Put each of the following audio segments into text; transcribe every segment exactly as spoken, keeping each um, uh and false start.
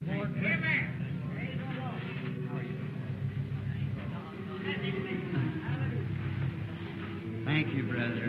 Thank you, brother.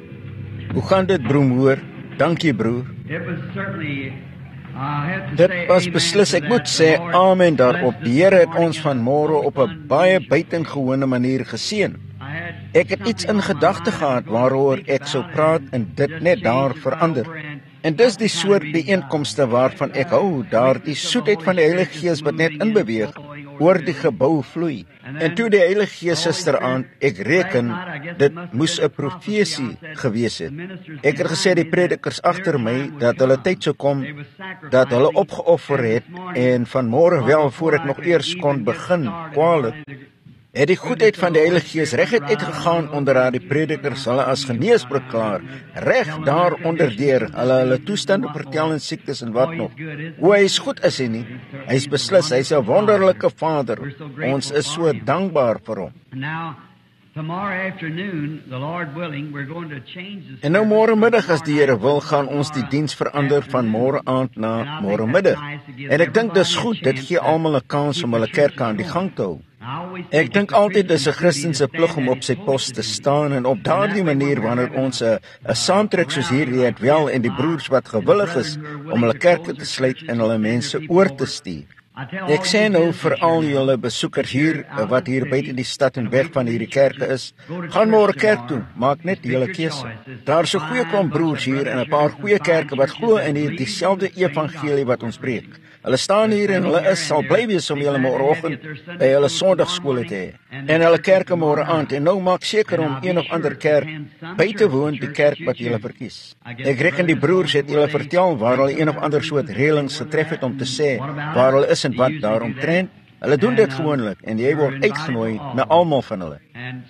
Hoe gaan dit, broer? Dankie, broer. It was certainly, I have to Dit say was amen beslis, to ek that. moet The sê Lord amen daarop. blessed Die us Here this het morning ons in vanmôre a op 'n fun baie unusual buitengewone manier geseën. I had Ek het iets in something on my gedagte mind gehad I'm going to waaroor think ek sou about praat and en dit just net change daar it right verander. over and En dis die that's the soort kind of reading bijeenkomste God. waarvan ek hou, daar die soetheid van die Heilige Gees wat net inbeweeg, oor die gebou vloei. En toe die Heilige Gees gisteraand, ek reken, dit moes 'n profesie gewees het. Ek het gesê die predikers agter my, dat hulle tyd sou kom, dat hulle opgeoffer het, en vanmôre wel, voor ek nog eers kon begin, kwaliek, het die goedheid van die Heilige Gees reguit uitgegaan onder haar die predikers, hulle as genees verklaar, reg daar onderdeur, hulle hulle toestande vertel en siektes en wat nog. O, hy is goed, is hy nie? Hy is beslis, hy is 'n wonderlike Vader. Ons is so dankbaar vir hom. Now, tomorrow afternoon, the Lord willing, we're going to change the En nou môre middag, as die Here wil, gaan ons die diens verander van môre aand na môre middag. En ek dink dis goed, dit gee almal 'n kans om hulle kerk aan die gang te hou. Ek dink altyd dis 'n Christen se plig om op sy pos te staan, en op daardie manier, wanneer ons 'n 'n saamtrek soos hierdie het, wel, en die broers wat gewillig is om hulle kerke te sluit en hulle mense oor te stuur. Ek sê nou vir al julle besoekers hier, wat hier buite die stad en weg van hierdie kerke is, gaan môre kerk toe, maak net julle keuse. Daar's 'n goeie klomp broers hier en 'n paar goeie kerke wat glo in die dieselfde evangelie wat ons preek. Hulle staan hier en hulle is sal bly wees om julle môreoggend by hulle Sondagskole te hê. En hulle kerke môre aand, en nou maak seker om een of ander kerk by te woon, die kerk wat julle verkies. Ek reken die broers het julle vertel waar hulle een of ander soort reëlings getref het om te sê waar hulle is en wat daaromtrent. Hulle doen dit gewoonlik, en jy word uitgenooi na almal van hulle.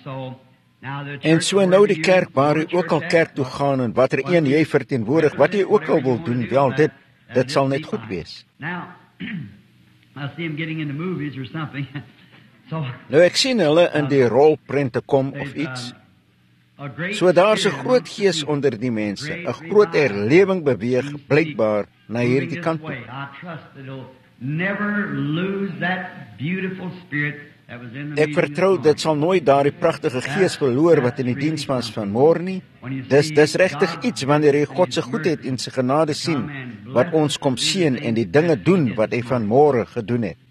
En so nou die kerk waar jy ook al kerk toe gaan, en watter een jy verteenwoordig, wat jy ook al wil doen, wel, dit dit sal net goed wees. Nou ek sien hulle in die rolprente kom of iets. So daar's 'n groot gees onder die mense, 'n groot herlewing beweeg blykbaar na hierdie kant toe. Ek vertrou dit sal nooit daardie pragtige gees verloor wat in die diens was van môre nie. Dis dis regtig iets wanneer jy God se goedheid en sy genade sien wat ons kom seën en die dinge doen wat hy van môre gedoen het.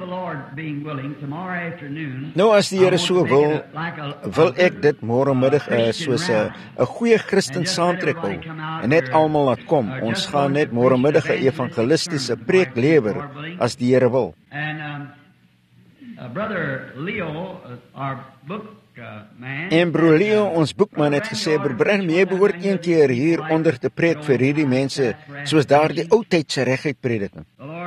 Nou as die Here so wil, wil ek dit môre middag uh, soos 'n 'n goeie Christen saamtrek hou en net almal laat kom. Ons gaan net môre middag 'n evangelistiese preek lewer as die Here wil. Uh, brother Leo, uh, our book uh, man. En broer Leo, ons boekman het gesê, broer Branham, jy behoort een keer hier onder te preek vir hierdie mense, soos daardie ou tyd se reguit prediking.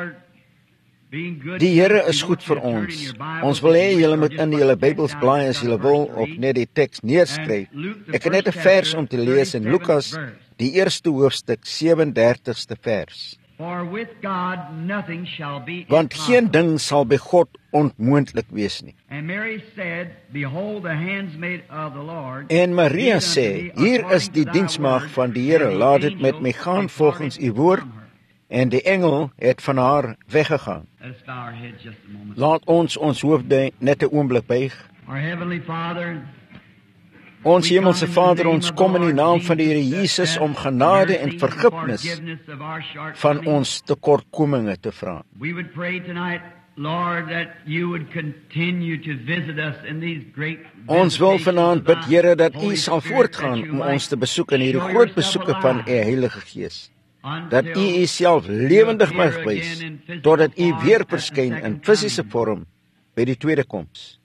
Die Here is goed vir ons. Ons wil hê julle moet in julle Bybels blaai as julle wil, of net die teks neerskryf. Ek het net 'n vers om te lees in Lukas, die eerste hoofstuk, sewe-en-dertigste vers. For with God nothing shall be Want geen ding sal by God onmoontlik wees nie. And Mary said, Behold the handsmaid of the Lord. En Maria sê, hier is die diensmaagd van die Here, laat dit met my gaan volgens u woord. En die engel het van haar weggegaan. Laat ons ons hoofde net 'n oomblik buig. Our heavenly Father, Ons hemelse Vader, ons kom in die naam van die Here Jesus om genade en vergifnis van ons tekortkominge te vra. We would pray tonight, Lord, that you would continue to visit us in these great Ons wil vanaand bid, Here, dat u sal voortgaan om ons te besoek in hierdie groot besoeke van u Heilige Gees. Dat u u self lewendig mag wys, totdat u weer verskyn in fisiese vorm by die tweede koms.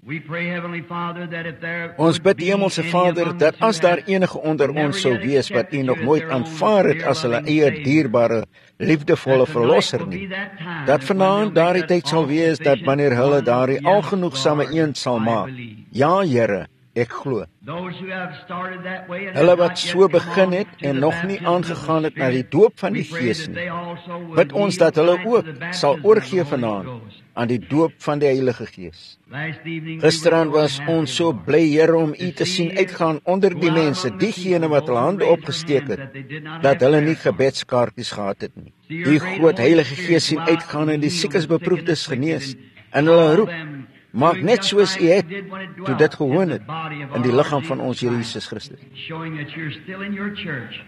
Ons bid, Hemelse Vader, dat as daar enige onder ons sou wees wat u nog nooit aanvaar het as hulle eie dierbare, liefdevolle verlosser nie, dat vanaand daardie tyd sal wees dat wanneer hulle daardie algenoegsame een sal maak, ja, Here, ek glo. Those who have started that way and Hulle have wat not yet so come begin on het to en the nog nie baptism of aangegaan the het na die Spirit, doop van die we pray Gees that nie. they also will Bid ons yield dat hulle tonight ook to the sal baptism of the oorgee Holy vanaand Ghost. aan die doop van die Heilige Gees. Last evening we Gisteraan were so was happy, ons so Lord, bly, Here, om U to te see sien you uitgaan onder die go out mense, among the diegene people, wat hulle those who hande raised their opgesteek hands het, that they did not dat have hulle prayer nie cards. gebedskaartjies gehad het nie. See your U great groot Holy Heilige Spirit Gees sien go out uitgaan en and die heal siekes, the sick and beproefdes the wicked genees, and en hulle call roep, them maak doing net just soos like U you het, did when it toe dwelt dit in gewoon the het, body of in our die Lord lichaam van Jesus ons Here Christ, Jesus Christus. showing that you're still in your church.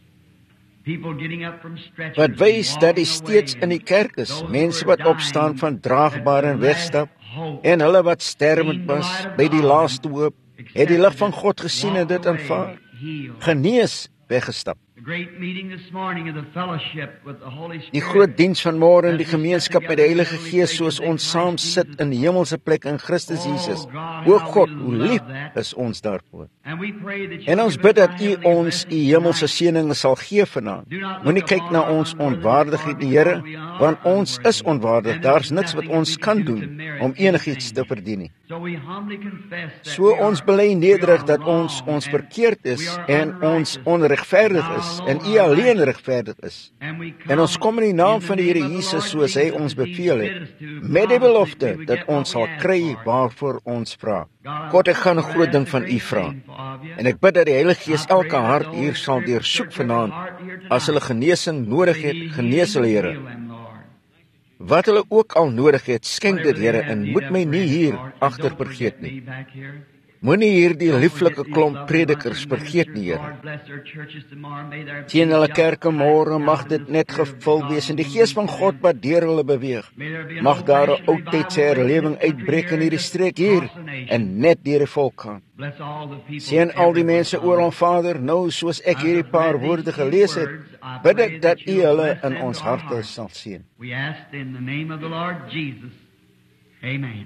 People getting up from stretchers Wat and wys dat walking die steeds away, in die and kerk is, those who mense are wat dying, opstaan van that draagbaar the en last wegstap, hope, en hulle wat sterwend seen the was, light of by die God, laaste hoop, het die lig van accepted God it, gesien en walked dit away, aanvaar, healed. genees, weggestap. The great meeting this morning of the fellowship with the Holy Die Spirit. groot diens van môre in die gemeenskap met die Heilige Gees, soos ons saam sit in die hemelse plek in Christus Jesus. O God, hoe lief is ons daarvoor. And we pray that you En ons give bid us dat our U heavenly ons U blessings hemelse tonight. seëninge sal gee vanaand. Do not Moenie look kyk upon na our ons unworthiness, onwaardigheid for nie, Here, because we are want ons is unworthy, onwaardig. and Daar's there's niks wat nothing ons we kan can do to doen merit om enigiets anything. te verdien. So we humbly confess that So we are- ons bely we nederig are dat ons wrong ons and verkeerd we is are en ons unrighteous. onregverdig Thou is alone en U art alleen righteous. regverdig is. And we En ons kom in die naam the van die Here name of the Jesus Lord soos Hy Jesus ons as He beveel bid het, us to, met die promise belofte that we would dat get what ons we sal ask kry for. waarvoor ons vra. God, God, ek gaan 'n Lord, groot I ding ask a van U great vra. thing of you. En ek bid dat die Heilige Gees I pray elke that hart the hier Holy sal Spirit deursoek search every vanaand. heart here tonight. As hulle genesing nodig May het, He genees hulle, heal Here. them, Lord. Wat hulle ook al nodig het, skenk dit, Whatever they Here, have en need moet of, my nie grant, hier Lord. And agter don't vergeet forget nie. me back here. Moenie hierdie Don't lieflike forget these klomp lovely predikers blessed vergeet nie, ministers, Here. Lord. Bless their churches tomorrow. May there be Teen hulle just kerke môre like mag in dit the net Spirit of gevul God wees en die moving Gees van through God them. wat deur hulle beweeg. May there be an Mag daar 'n old-fashioned oudtydse revival herlewing in this country uitbreek in here, hierdie just streek hier across the nation. en net deur die volk gaan. Bless all the people Seën al die everywhere, mense Father. oral, Vader, nou soos ek As hierdie I've paar read woorde these few gelees het, words, I bid pray ek dat that U you'll hulle bless in them ons to our harte hearts. sal seën. We ask in the name of the Lord Jesus. Amen.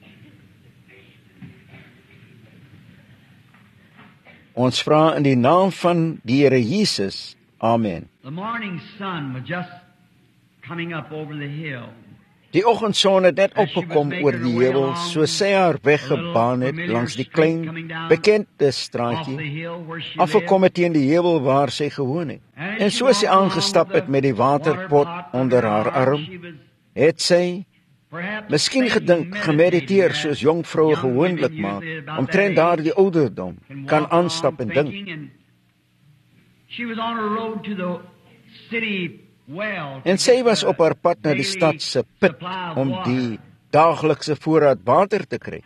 Ons vra in die naam van die Here Jesus. Amen. The morning sun was just coming up over the hill. Die oggendson het net opgekom oor die heuwel, so sy haar weg gebaan het langs die klein, bekende straatjie, afgekom het teen die heuwel waar sy gewoon het. En so sy aangestap het met die waterpot onder haar arm, het sy miskien gedink, gemediteer soos jong vroue gewoonlik maak, omtrent daardie ouderdom, kan aanstap en dink. En sy was op haar pad na die stad se put om die daaglikse voorraad water te kry.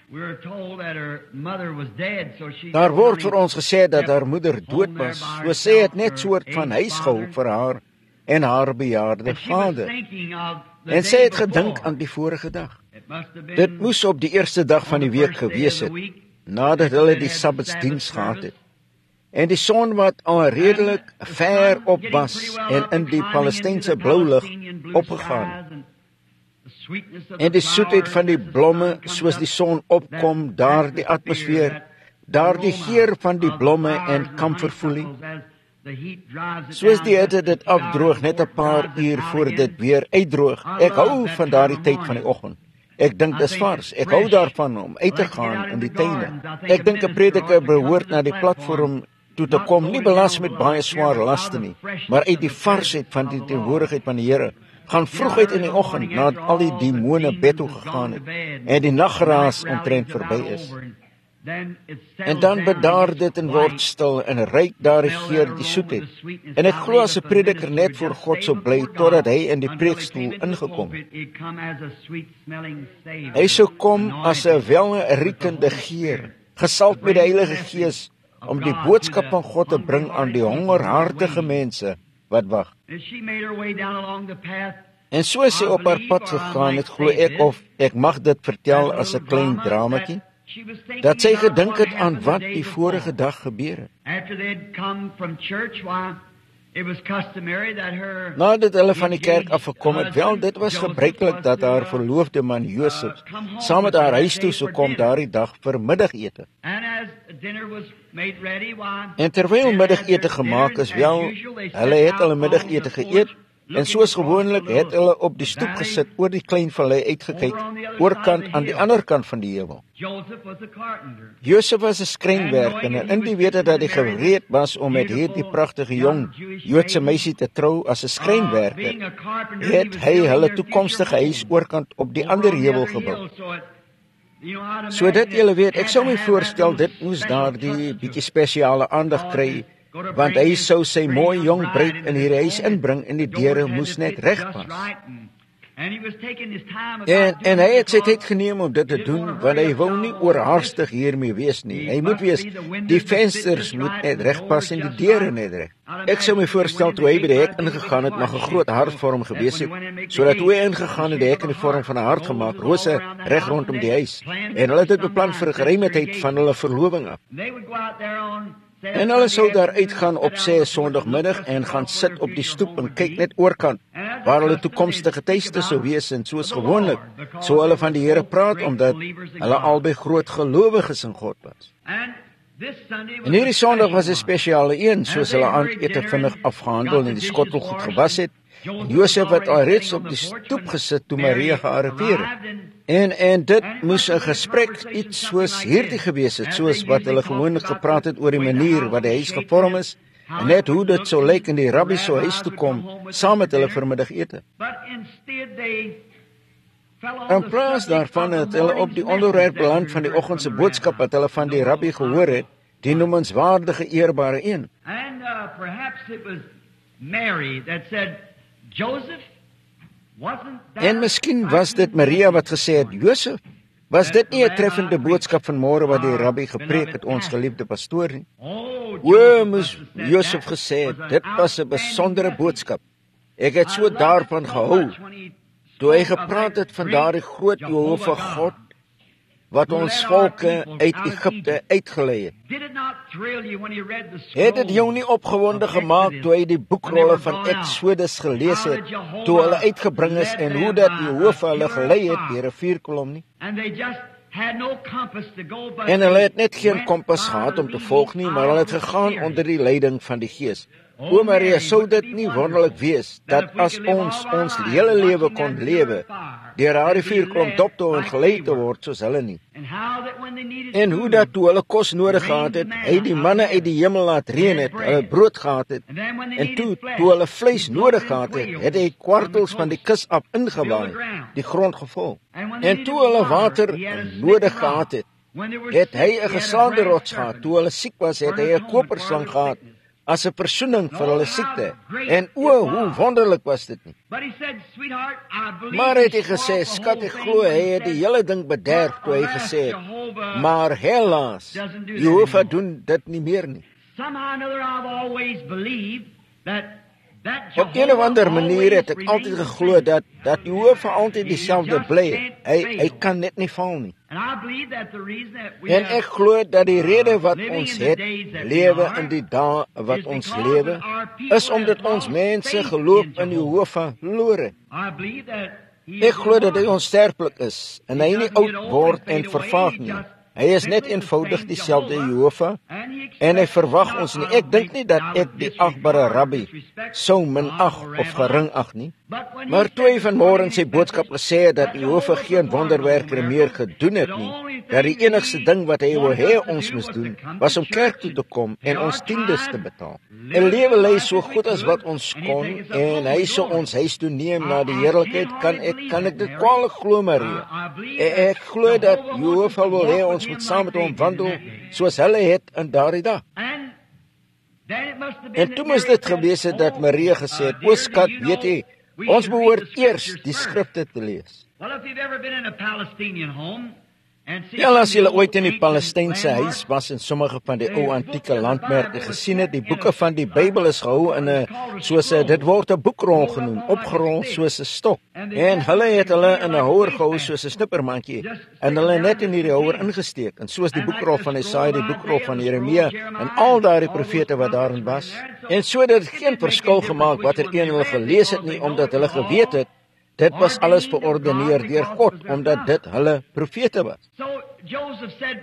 Daar word vir ons gesê dat haar moeder dood was, so sy het net soort van huis gehou vir haar en haar bejaarde vader. En sy het gedink aan die vorige dag. Dit moes op die eerste dag van die week gewees het, nadat hulle die Sabbatsdiens gehad het. En die son wat al redelik ver op was en in die Palestynse blou lig opgegaan. En die soetheid van die blomme soos die son opkom, daar die atmosfeer, daar die geur van die blomme en kamferfoelie. Soos die hitte dit afdroog net 'n paar uur voor dit weer uitdroog. Ek hou van daardie tyd van die oggend. Ek dink dis vars. Ek hou daarvan om uit te gaan in die tuine. Ek dink 'n prediker behoort na die platform toe te kom, nie belas met baie swaar laste nie, maar uit die varsheid van die teenwoordigheid van die Here. Gaan vroeg uit in die oggend, nadat al die demone bed toe gegaan het en die naggeraas omtrent verby is. En dan bedaar dit en word stil en ryk daardie geur die soetheid. En ek glo as 'n prediker net voor God sou bly totdat hy in die preekstoel ingekom het. Hy sou kom as 'n welriekende geur, gesalf met die Heilige Gees, om die boodskap van God te bring aan die hongerhartige mense wat wag. En so is sy op haar pad gegaan het, glo ek, of ek mag dit vertel as 'n klein dramatjie, dat sy gedink het aan wat die vorige dag gebeur het. Nadat hulle van die kerk afgekom het, wel, dit was gebruiklik dat haar verloofde man Josef saam met haar huis toe sou kom daardie dag vir middagete. En terwyl middagete gemaak is, wel, hulle het hulle middagete geëet, En soos gewoonlik het hulle op die stoep gesit, oor die klein vallei uitgekyk, oorkant aan die ander kant van die heuwel. Josef was 'n skrynwerker en in die wete dat hy gereed was om met hierdie pragtige jong Joodse meisie te trou as 'n skrynwerker, het hy hulle toekomstige huis oorkant op die ander heuwel gebou. So dit julle weet, ek sou my voorstel dit moes daardie bietjie spesiale aandag kry, want hy sou sy mooi jong bruid in hierdie huis inbring en die deure moes net regpas. En, en hy het sy tyd geneem om dit te doen, want hy wou nie oorhaastig hiermee wees nie. Hy moet wees, die vensters moet net regpas en die deure net reg. Ek sou my voorstel toe hy by die hek ingegaan het, mag 'n groot hartvorm gewees het, sodat toe hy ingegaan het, die hek in die vorm van 'n hart gemaak, rose reg rondom die huis. En hulle het dit beplan vir 'n geruime tyd van hulle verloving af. En hulle sou daar uitgaan op sê Sondagmiddag en gaan sit op die stoep en kyk net oorkant, waar hulle toekomstige tuiste sou wees, en soos gewoonlik, sou hulle van die Here praat, omdat hulle albei groot gelowiges in God was. En hierdie Sondag was 'n spesiale een, soos hulle aandete vinnig afgehandel en die skottel goed gewas het. En Josef het alreeds op die stoep gesit toe Maria gearriveer het. En, en dit moes 'n gesprek iets soos hierdie gewees het, soos wat hulle gewoonlik gepraat het oor die manier wat die huis gevorm is, en net hoe dit sou lyk in die rabbi sou huis toe kom, saam met hulle vermiddagete. In plaas daarvan het hulle op die onderwerp beland van die oggendse boodskap wat hulle van die rabbi gehoor het, die noemenswaardige eerbare een. And uh, perhaps it was Mary that said, Joseph, wasn't that... En miskien was dit Maria wat gesê het, Josef, was dit nie 'n treffende boodskap van môre wat die rabbi gepreek het, ons geliefde pastoor nie? O, moes Josef gesê het, dit was 'n besondere boodskap. Ek het so daarvan gehou, toe hy gepraat het van daardie groot Jehova God, wat ons volke uit Egipte uitgelei het. Het dit jou nie opgewonde gemaak toe hy die boekrolle van Exodus gelees het, toe hulle uitgebring is en hoe dat Jehova hulle gelei het deur 'n vuurkolom nie? En hulle het net geen kompas gehad om te volg nie, maar hulle het gegaan onder die leiding van die Gees. O Maria, sou dit nie wonderlik wees, dat as ons ons hele lewe kon lewe, deur haar vuurkolom dop te hou en gelei te word soos hulle nie. En hoe dat toe hulle kos nodig gehad het, hy die manne uit die hemel laat reën het, hulle brood gehad het, en toe, toe hulle vleis nodig gehad het, het hy kwartels van die kus af ingewaai, die grond gevul. En toe hulle water nodig gehad het, het hy 'n geslaande rots gehad. Toe hulle siek was, het hy 'n koperslang gehad, as 'n versoening vir hulle siekte. En o, hoe wonderlik was dit nie. Maar het hy gesê, skat, ek glo, hy het die hele ding bederf toe hy gesê het, maar helaas, Jehova doen dit nie meer nie. Op een of ander manier het ek altyd geglo dat, dat Jehova altyd dieselfde bly. Hy, hy kan net nie val nie. En ek glo dat die rede wat ons het, lewe in die dae wat ons lewe, is omdat ons mense geloof in Jehova verloor het. Ek glo dat hy onsterflik is, en hy nie oud word en vervaag nie. Hy is net eenvoudig dieselfde Jehova, en hy verwag ons nie. Ek dink nie dat ek die agbare rabbi sou minag of gering ag nie. Maar toe hy vanmôre in sy boodskap gesê het dat Jehova geen wonderwerke meer gedoen het nie, dat die enigste ding wat hy wou hê ons moes doen, was om kerk toe te kom en ons tiendes te betaal. En lewe lê so goed as wat ons kon, en hy sou ons huis toe neem na die heerlikheid, kan ek, kan ek dit kwaalig glo, Maria. En ek glo dat Jehova wil hê ons moet saam met hom wandel, soos hulle het in daardie dag. En toe moes dit gewees het dat Maria gesê het, o skat, weet jy, ons behoort eers die skrifte te lees. Ja, as julle ooit in die Palestynse huis was en sommige van die ou antieke landmerke gesien het, die boeke van die Bybel is gehou in 'n, soos 'n, dit word 'n boekrol genoem, opgerol soos 'n stok. En hulle het hulle in 'n houer gehou soos 'n snippermandjie, en hulle net in hierdie houer ingesteek, en soos die boekrol van Jesaja, die boekrol van Jeremia, en al daardie profete wat daarin was. En so dat dit geen verskil gemaak watter een hulle gelees het nie, omdat hulle geweet het, dit was alles verordeneer deur God, omdat dit hulle profete was.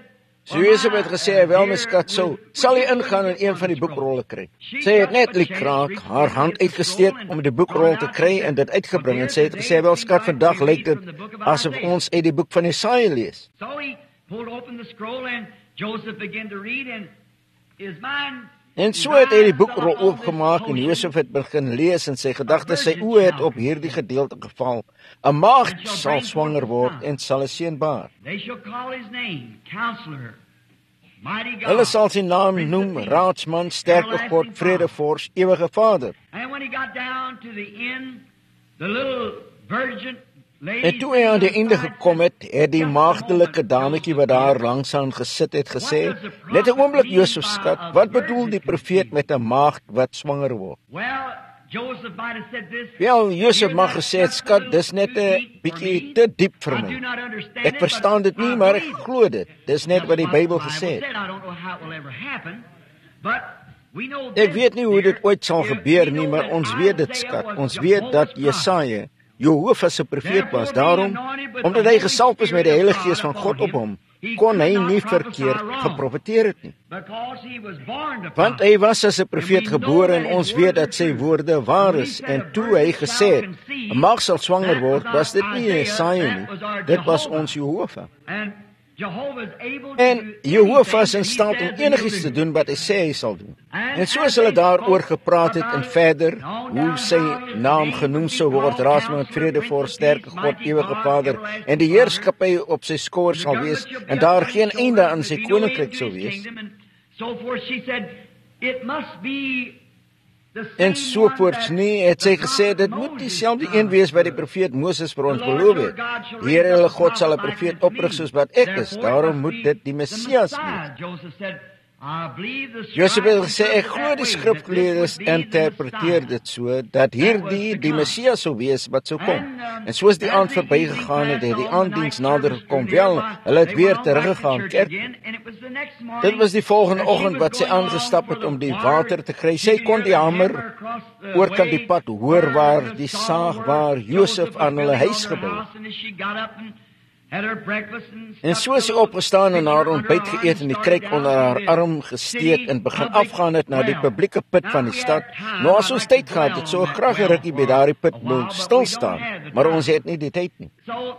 So Josef het gesê, wel my skat, so sal jy ingaan en een van die boekrolle kry. Sy het net liekraak haar hand uitgesteek om die boekrol te kry en dit uitgebring en sy het gesê, wel skat, vandag lyk dit asof ons uit die boek van Jesaja lees. So he pulled open the scroll and Joseph began to read and his mind. En so het hy die boekrol oopgemaak en Josef het begin lees en sy gedagtes, sy oë het op hierdie gedeelte geval. 'n Maagd sal swanger word en sal 'n seun baar. They shall call his name, Counselor, Mighty God. Hulle sal sy naam noem, Raadsman, Sterke God, Vredevors, Ewige Vader. And when he got down to the end, the little virgin lady. En toe hy aan die einde gekom het, het die maagdelike dametjie wat daar langs aan gesit het gesê, net 'n oomblik Josef skat, wat bedoel die profeet met 'n maagd wat swanger word? Well, Joseph might have said this. Wel, Josef mag gesê het, skat, dis net 'n bietjie te diep vir I my. do not understand Ek it, verstaan dit but nie, I maar ek believe glo dit. Dis net wat die Bybel gesê het. said. I don't know how it will ever happen, but we know Ek this, weet nie hoe dit dear, ooit sal if gebeur we nie, know maar that ons weet dit, Isaiah skat. was Ons weet dat Jehovah's prophet. Jesaja Jehovah se profeet was. Daarom, omdat hy gesalf is met die Heilige Gees van God op hom, kon hy nie verkeerd geprofeteer het nie. Because he was born to Want hy was as 'n profeet gebore en ons weet dat sy woorde waar is. En toe hy gesê het, 'n maagd sal swanger word, was dit nie Jesaja nie. Dit was ons Jehovah. And Jehovah is able to En do Jehovah is anything in that staat he om says he enigiets will te do. doen wat hy sê hy sal doen. En soos hulle daaroor gepraat het en verder, hoe sy naam genoem sou word, Raadsman, Vredevors, Sterke God, Ewige Vader, en die heerskappy op sy skouer sal wees, en daar geen einde aan sy koninkryk sou wees, So forth, she said, it must be the same en sovoorts one nie, that het sy the gesê, prophet dit moet Moses dieselfde een promised wees wat die her. profeet Moses vir ons The Lord beloof your het. God shall Die Here raise hulle up a God sal 'n prophet profeet unto me. oprig soos wat ek is, Therefore, it daarom must moet be dit die the Messias Messiah. wees. Joseph said, I believe the Josef het scribes gesê, ek interpret glo that die way, skrifgeleerdes that this would be the interpreteer Messiah. dit so, dat hierdie die Messias sou wees wat sou kom. And, um, En soos die as aand the verbygegaan het, het die evening passed on, the aanddiens night nader service gekom. drew Wel, near, hulle het they weer went on back to teruggegaan church kerk. again, and it was the next morning Dit was die volgende that she oggend was wat sy going along aangestap for het the om die water. water te kry. She Sy could kon hear die the hamer hammer across the oorkant die way pad hoor where waar the die song saag where waar Josef was aan hulle building huis on her gebou. house, and as she got up and had her breakfast and En stuff so is sy the little opgestaan en haar pitcher under ontbyt her arm geëet en die and kruik started onder down haar to the arm gesteek city en begin public afgaan het na die well. publieke put Now van die we stad. have time. Nou I'd as ons like to tyd gehad dwell het, so on that graag 'n well rukkie by for daardie put a wil while, but stil we don't staan, have the maar time. ons het nie die tyd nie. So,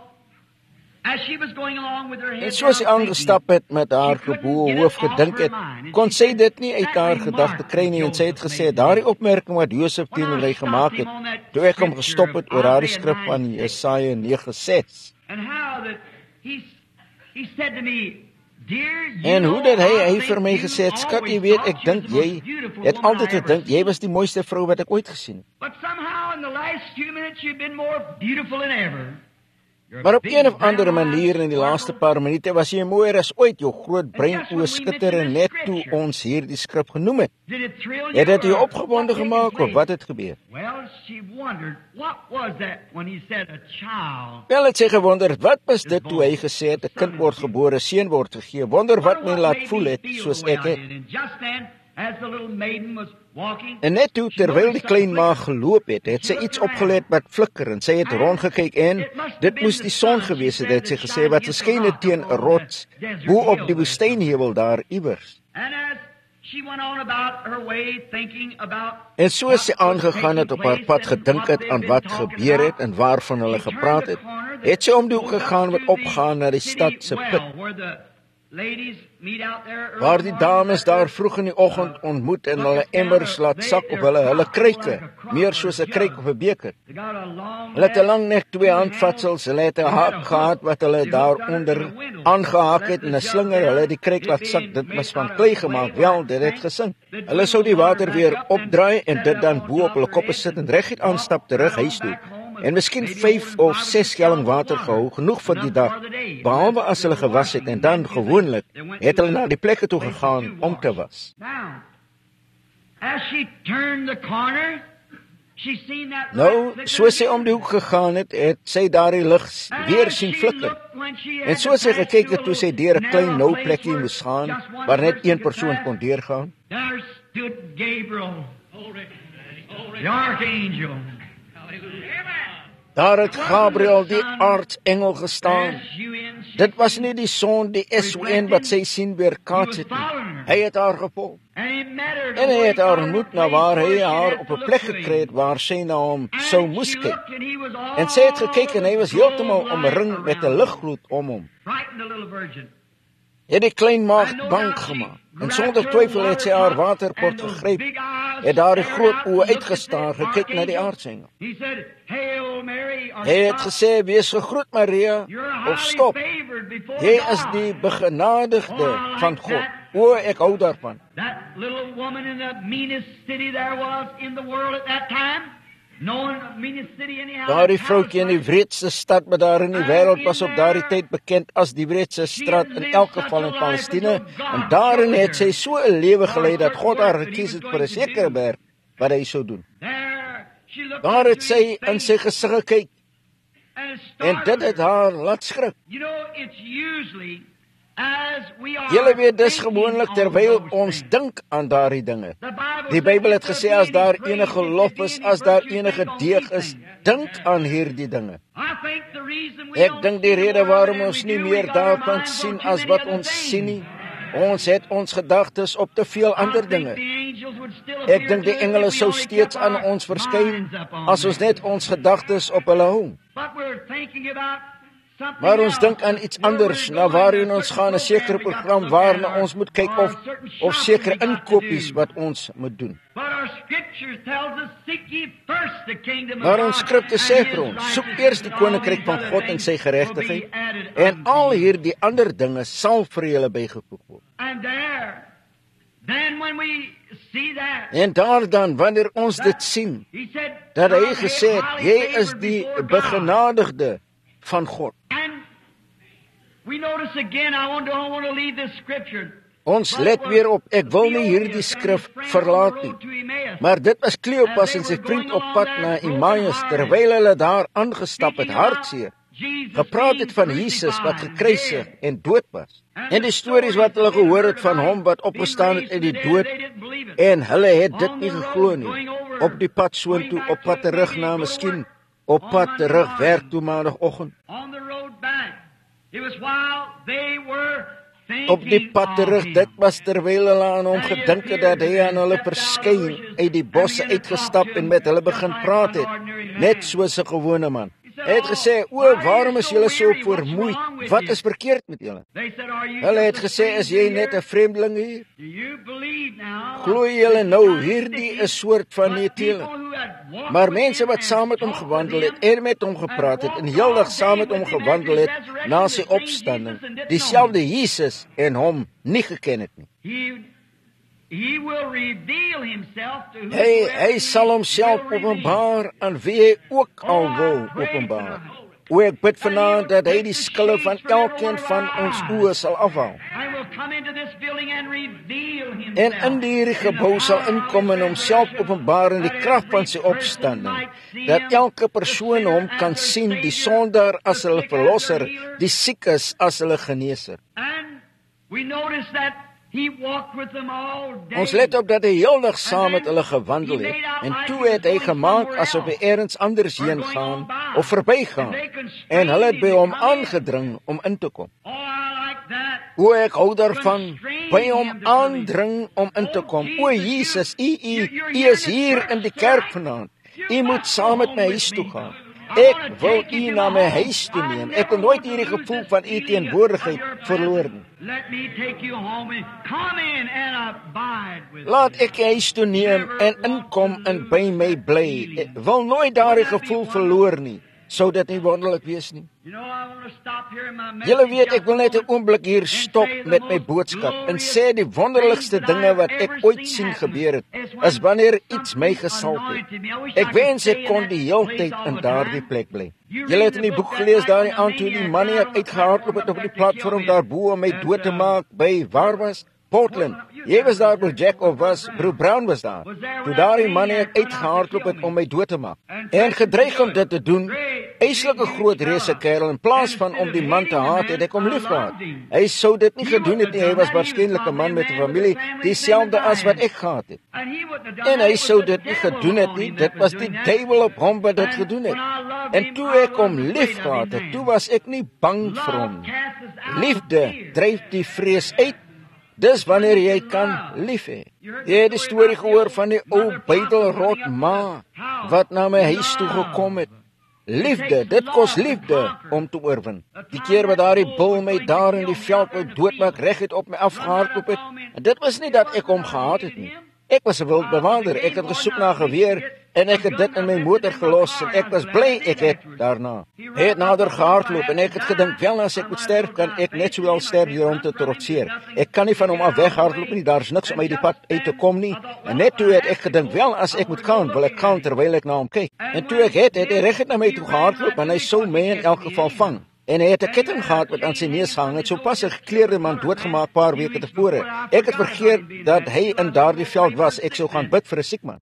as she was going along with her En head soos sy down aangestap het met haar she couldn't geboue get it hoof off gedink her het, mind. And kon she sy said, dit nie uit "That haar remark gedagte kry nie, en sy het Joseph gesê, made daardie opmerking wat Josef When teen I hulle stopped gemaak him het, on that toe ek hom scripture gestop het of oor daardie Isaiah skrif van nine six. Jesaja nege ses. And how that he, he said to me, Dear, you En hoe know, dit hy, I hy think vir my you gesê het, skat, jy always weet, thought ek she was dink the jy most beautiful het woman altyd I ever gedink, jy seen. was die mooiste vrou wat ek ooit gesien het. But somehow in the last few minutes you've been more beautiful than ever. You're Maar op big een of andere brown eyes, manier in die laaste sparkle. paar minute was jy mooier as ooit, jou groot brein just when oë we skitter en mentioned net the toe scripture. ons hierdie skrif genoem het. Did it thrill you? Het dit jou or opgewonde what taken gemaak of place? wat het gebeur? Well, she wondered, what was that when he said a child? Wel het sy gewonder, wat was dit toe hy gesê het, 'n kind word gebore, seun word gegee. Wonder wat my laat voel het, soos ek het. And just then, as the little maiden was walking, En net toe, terwyl die klein maag geloop het, het sy iets opgelet wat flikker en sy het rondgekyk en dit moes die son gewees het, het sy gesê, wat geskyn het teen 'n rots, bo op die woestynheuwel daar iewers. and as she went on about her way, thinking about En soos sy aangegaan het op haar pad, gedink het aan wat gebeur het en waarvan hulle gepraat het, het sy om die hoek gegaan wat opgaan na die stad se put, waar die dames daar vroeg in die oggend ontmoet en hulle emmers laat sak op hulle, hulle kruike, meer soos 'n kruik of 'n beker. Hulle het 'n lang nek, twee handvatsels, hulle het 'n haak gehad wat hulle daaronder aangehaak het en 'n slinger, hulle het die kruik laat sak, dit was van klei gemaak, wel, dit het gesink. Hulle sou die water weer opdraai en dit dan bo op hulle koppe sit en reguit aanstap terug huis toe. En miskien vyf of ses gallon water gehou, genoeg vir die dag, behalwe as hulle gewas het, en dan gewoonlik het hulle na die plekke toe gegaan om te was. Nou, soos sy om die hoek gegaan het, het sy daardie lig weer sien flikker. En soos sy gekyk het toe sy deur 'n klein nou plekkie moes gaan, waar net een persoon kon deurgaan, There stood Gabriel, the archangel. daar het Gabriel die aartsengel gestaan, S U N Dit was nie die son, die S O N wat sy sien weerkaats het nie. Hy het haar gevolg. En hy het haar ontmoet na waar hy haar op 'n plek gekry het waar sy na hom sou moes kyk. En sy het gekyk en hy was heeltemal omring met 'n liggloed om hom. Het die klein maagd bang gemaak. En sonder twyfel het sy haar waterpot gegryp, het daar die groot oë uitgestaar, gekyk na die aartsengel. Hy het gesê, wees gegroet Maria, of stop, jy is die begenadigde van God. O, ek hou daarvan. Daardie vroukie in die wreedste stad wat daar in die wêreld was op daardie tyd bekend as die wreedste stad in elk geval in Palestina, en daarin het sy so 'n lewe gelei dat God haar gekies het vir 'n sekere werk wat hy sou doen. Daar het sy in sy gesig gekyk en dit het haar laat skrik. Julle weet dis gewoonlik terwyl ons dink aan daardie dinge. Die Bybel het gesê as daar enige lof is, as daar enige deeg is, dink aan hierdie dinge. Ek dink die rede waarom ons nie meer daarvan sien as wat ons sien nie, ons het ons gedagtes op te veel ander dinge. Ek dink die engele sou steeds aan ons verskyn as ons net ons gedagtes op hulle hou. Maar ons dink aan iets anders, na waarheen ons gaan, 'n sekere program waarna ons moet kyk of of sekere inkopies wat ons moet doen. Maar ons skrifte sê vir ons, soek eers die koninkryk van God en sy geregtigheid, en al hierdie ander dinge sal vir julle bygevoeg word. En daar dan, wanneer ons dit sien, dat hy gesê het, jy is die begenadigde van God. Ons let weer op, ek wil nie hierdie skrif verlaat nie. Maar dit was Kleopas en sy vriend op pad na Emmaus, terwyl hulle daar aangestap het, hartseer, gepraat het van Jesus wat gekruisig en dood was. En die stories wat hulle gehoor het van hom wat opgestaan het uit die dood, en hulle het dit nie geglo nie. Op die pad soontoe, op pad terug na miskien, op pad terug werk toe maandagoggend. Op die pad terug, dit was terwyl hulle aan hom gedink het dat hy aan hulle verskyn, uit die bosse uitgestap en met hulle begin praat het, net soos 'n gewone man. Hy het gesê, o, waarom is julle so vermoeid? Wat is verkeerd met julle? Hulle het gesê, is jy net 'n vreemdeling hier? Glo julle nou, hierdie is soort van neteling. Maar mense wat saam met hom gewandel het en met hom gepraat het en heeldag saam met hom gewandel het na sy opstanding, dieselfde Jesus en hom nie geken het nie. Hy, hy sal homself openbaar aan wie hy ook al wil openbaar. O, ek bid vanaand dat hy die skille van elkeen van ons oë sal afhaal. En in hierdie gebou sal inkom en homself openbaar in die krag van sy opstanding, dat elke persoon hom kan sien, die sondaar as hulle verlosser, die siekes as hulle geneeser. Ons let op dat hy heeldag saam met hulle gewandel het, en toe het hy gemaak asof hy ergens anders heen gaan, of verbygaan, en hulle het by hom aangedring om in te kom. O, ek hou daarvan, by hom aandring om in te kom. O, Jesus, u, u, u is hier in die kerk vanaand. U moet saam met my huis toe gaan. Ek wil u na my huis toe neem. Ek wil nooit hierdie gevoel van u teenwoordigheid verloor nie. Laat ek u huis toe neem en inkom en by my bly. Ek wil nooit daardie gevoel verloor nie. Sou dit nie wonderlik wees nie? Julle weet, ek wil net 'n oomblik hier stop met my boodskap en sê die wonderlikste dinge wat ek ooit sien gebeur het, is wanneer iets my gesalf het. Ek wens ek kon die hele tyd in daardie plek bly. Julle het in die boek gelees daar die aand toe die man het uitgehardloop het op die platform daarbo om my dood te maak by, waar was? Portland. Jy was daar, broer Jack, of was broer Brown was daar? Toe daar die man het uitgehardloop het om my dood te maak. En gedreig om dit te doen, eislike groot reuse kerel, in plaas van om die man te haat, het ek hom lief gehad. Hy sou dit nie gedoen het nie, hy was waarskynlik 'n man met 'n familie, dieselfde as wat ek gehad het. En hy sou dit nie gedoen het nie, dit was die duiwel op hom wat dit gedoen het. En toe ek hom lief gehad het, toe was ek nie bang vir hom. Liefde dryf die vrees uit. Dis wanneer jy kan lief hê. Jy het die storie gehoor van die ou buidelrot ma wat na my huis toe gekom het. Liefde, dit kos liefde om te oorwin. Die keer wat daardie bul my daar in die veld wou doodmaak, reguit op my afgehardloop het, en dit was nie dat ek hom gehaat het nie. Ek was 'n wildbewaarder, ek het gesoek na 'n geweer en ek het dit in my motor gelos en ek was bly ek het daarna. Hy het nader gehardloop en ek het gedink, wel as ek moet sterf, kan ek net sowel sterf hier om te trotseer. Ek kan nie van hom af weghardloop nie, daar's niks om uit die pad uit te kom nie. En net toe het ek gedink, wel as ek moet gaan, wil ek gaan terwyl ek na hom kyk. En toe ek het, het hy reguit na my toe gehardloop en hy sou my in elk geval vang. En hy het 'n ketting gehad wat aan sy neus gehang het, so pas 'n gekleurde man doodgemaak paar weke tevore. Ek het vergeet dat hy in daardie veld was. Ek sou gaan bid vir 'n siek man.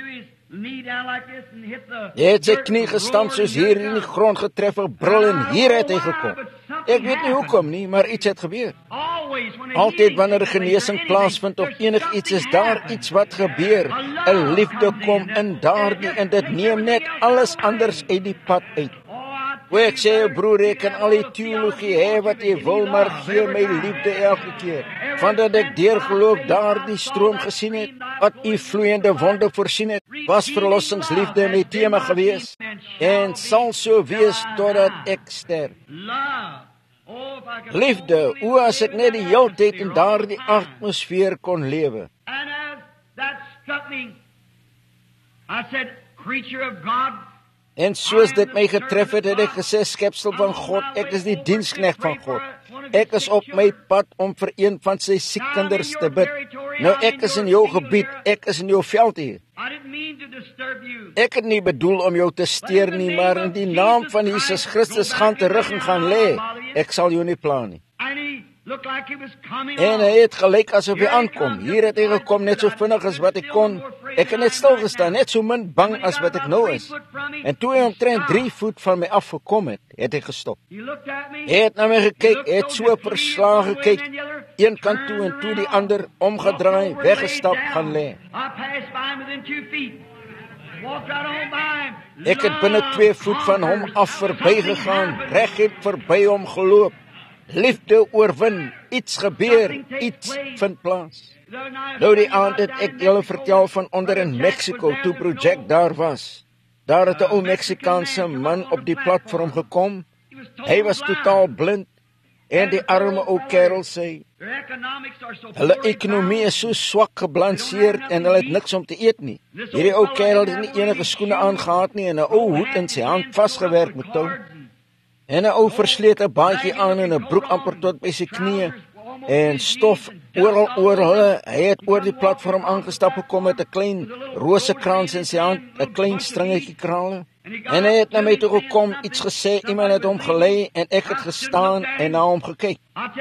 Hy het sy knie gestamp soos hier in die grond getref, 'n brul en hier het hy gekom. Ek weet nie hoekom nie, maar iets het gebeur. Altyd wanneer 'n genesing plaasvind of enigiets, is daar iets wat gebeur. 'n Liefde kom in daardie en dit neem net alles anders uit die pad uit. O, ek sê, broer, ek kan al die teologie hê wat jy wil, maar gee my liefde elke keer. Vandat ek deurgeloop daardie stroom gesien het, wat u vloeiende wonde voorsien het, was verlossingsliefde my tema gewees, en sal so wees totdat ek sterf. Liefde, o, as ek net die hele tyd in daardie atmosfeer kon lewe. En soos dit my getref het, het ek gesê, skepsel van God, ek is die diensknegt van God. Ek is op my pad om vir een van sy siek kinders te bid. Nou ek is in jou gebied, ek is in jou veld hier. Ek het nie bedoel om jou te steur nie, maar in die naam van Jesus Christus gaan terug en gaan lê. Ek sal jou nie pla nie. En hy het gelyk asof hy aankom. Hier het hy gekom net so vinnig as wat ek kon. Ek het net stil gestaan, net so min bang as wat ek nou is. En toe hy omtrent drie voet van my afgekom het, het hy gestop. Hy het na my gekyk, het so verslagen gekyk, een kant toe en toe die ander, omgedraai, weggestap, gaan lê. Ek het binne twee voet van hom af verby gegaan, reguit verby hom geloop. Liefde oorwin, iets gebeur, iets vind plaas. Nou die aand het ek julle vertel van onder in Mexico, toe Project daar was. Daar het 'n ou Meksikaanse man op die platform gekom. Hy was totaal blind, en die arme ou kerel sê, hulle ekonomie is so swak gebalanseerd en hulle het niks om te eet nie. Hierdie ou kerel het nie enige skoene aangehad nie en 'n ou hoed in sy hand vasgewerk met tou. En 'n ou verslete baadjie aan en 'n broek amper tot by sy knieë en stof oral oor hulle. Hy het oor die platform aangestap gekom met 'n klein rosekrans in sy hand, 'n klein stringetjie krale. En hy het na my toe gekom, iets gesê, iemand het hom gelei en ek het gestaan en na hom gekyk.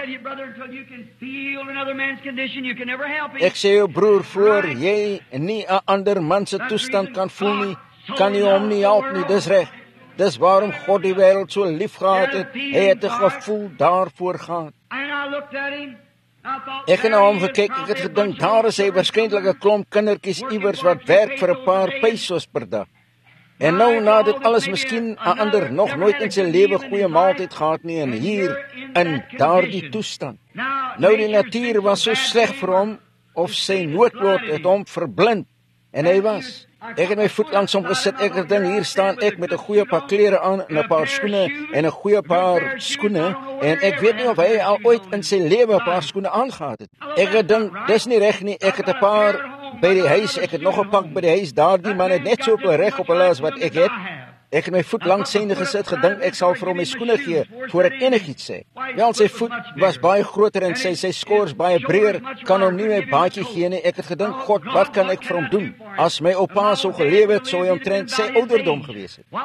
Ek sê jou broer, voor jy nie 'n ander man se toestand kan voel nie, kan jy hom nie help nie, dis reg. Dis waarom God die wêreld so lief gehad het. Hy het 'n gevoel daarvoor gehad. Ek het na hom gekyk, ek het gedink, daar is hy waarskynlik 'n klomp kindertjies iewers wat werk vir 'n paar pesos per dag. En nou na dit alles miskien 'n ander nog nooit in sy lewe goeie maaltyd gehad nie en hier in daardie toestand. Nou die natuur was so sleg vir hom of sy noodlot het hom verblind en hy was. Ek het my voet langs hom gesit, ek het ding, hier staan ek met 'n goeie paar klere aan en 'n paar skoene en 'n goeie paar skoene en ek weet nie of hy al ooit in sy lewe 'n paar skoene aangehad het. Ek het dink, dis nie reg nie, ek het 'n paar by die huis, ek het nog 'n pak by die huis, daardie man het net so veel reg op hulle as wat ek het. Ek het my voet langs syne gesit, gedink ek sal vir hom my skoene gee voor ek enigiets sê. Wel, sy voet was baie groter en sy sy skors baie breër, kan hom nie my baadjie gee nie. Ek het gedink, God, wat kan ek vir hom doen? As my oupa sou geleef het, sou hy omtrent sy ouderdom gewees het.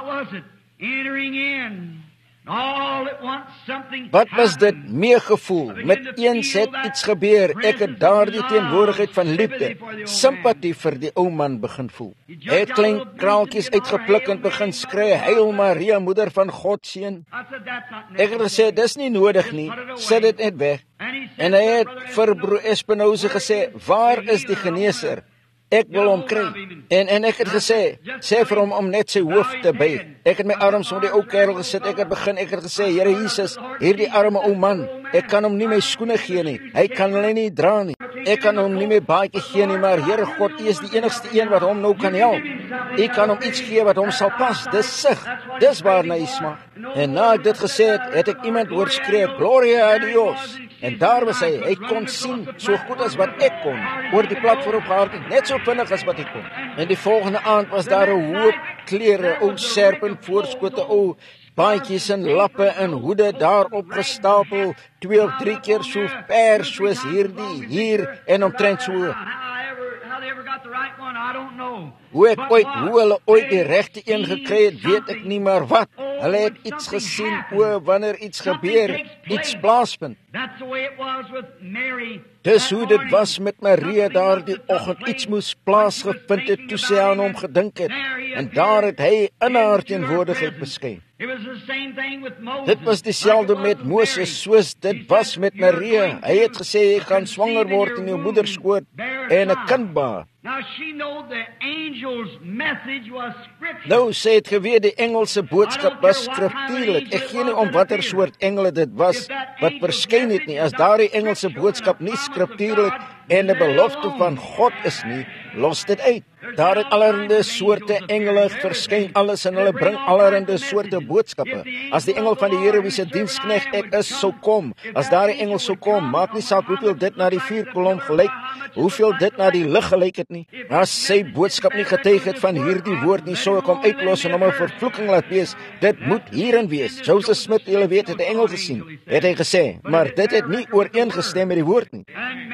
Wat was dit? Meegevoel. Met eens het iets gebeur. Ek het daardie teenwoordigheid van liefde, simpatie vir die ou man begin voel. Hy het klein kraaltjies uitgepluk en begin skree, Heil Maria, moeder van God seun. Ek het gesê, dis nie nodig nie, sit dit net weg. En hy het vir broer Espinosa gesê, waar is die geneeser? Ek wil hom kry. En en ek het gesê, sê vir hom om net sy hoof te buig. Ek het my arms om die ou kerel gesit. Ek het begin, ek het gesê, Here Jesus, hierdie arme ou man, ek kan hom nie my skoene gee nie. Hy kan hulle nie dra nie. Ek kan hom nie my baadjie gee nie, maar Here God, U is die enigste een wat hom nou kan help. U kan hom iets gee wat hom sal pas. Dis sig. Dis waarna hy smag. En na ek dit gesê het, het ek iemand hoor skree, Gloria a Dios. En daar was hy. Hy kon sien so goed as wat ek kon. Oor die platform gehardloop, net so vinnig as wat ek kon. En die volgende aand was daar 'n hoop klere, ou serpen voorskote, ou baadjies en lappe en hoede daar opgestapel, twee of drie keer so ver soos hierdie hier en omtrent so. Hoe ek ooit, hoe hulle ooit die regte een gekry het, weet ek nie, maar wat. Hulle het iets gesien, o, wanneer iets gebeur, iets plaasvind. Dis hoe dit was met Maria daardie oggend. Iets moes plaasgevind het toe sy aan hom gedink het. En daar het hy in haar teenwoordigheid beskyn. Dit was dieselfde met Moses, soos dit was met Maria. Hy het gesê, jy gaan swanger word in jou moederskoot en 'n kind baar. Nou sê het geweet die engelse boodskap was skriftuurlik. Ek gee nie om watter soort engele dit was wat verskyn het nie. As daardie engelse boodskap nie skriftuurlik en 'n belofte van God is nie, los dit uit. Daar het allerlei soorte engele verskyn, alles en hulle bring allerlei soorte boodskappe. As die engel van die Here wie se diensknegt ek is sou kom, as daardie engel sou kom, maak nie saak hoeveel dit na die vuurkolom gelyk, hoeveel dit na die lig gelyk het nie. As sy boodskap nie getuig het van hierdie woord nie, sou ek hom uitlos en hom 'n vervloeking laat wees. Dit moet hierin wees. Joseph Smith, julle weet, het 'n engel gesien, het hy gesê, maar dit het nie ooreengestem met die woord nie.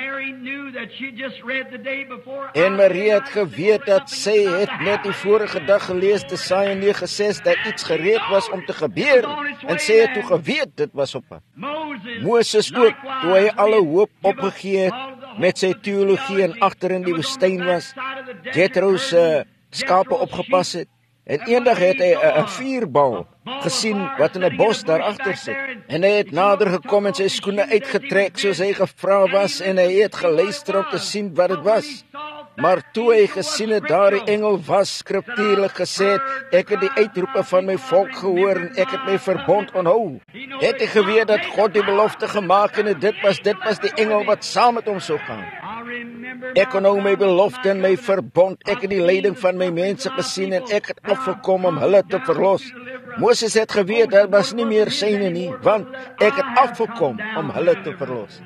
En Maria het geweet dat sy het net die vorige dag gelees, Jesaja nege ses, dat iets gereed was om te gebeur, en sy het toe geweet, dit was op pad. Moses ook, toe hy alle hoop opgegee het, met sy teologie en agter in die woestyn was, Jethro se skape opgepas het, en eendag het hy 'n vuurbal gesien wat in 'n bos daar agter sit. En hy het nader gekom en sy skoene uitgetrek soos hy gevra was, en hy het geluister om te sien wat dit was. Maar toe hy gesien het, daardie engel was skriftuurlik gesê het, ek het die uitroepe van my volk gehoor en ek het my verbond onthou. Het hy geweet dat God die belofte gemaak en dit was, dit was die engel wat saam met hom sou gaan. Ek onthou my belofte en my verbond, ek het die leiding van my mense gesien en ek het afgekom om hulle te verlos. Moses het geweet, daar was nie meer syne nie, want ek het afgekom om hulle te verlos.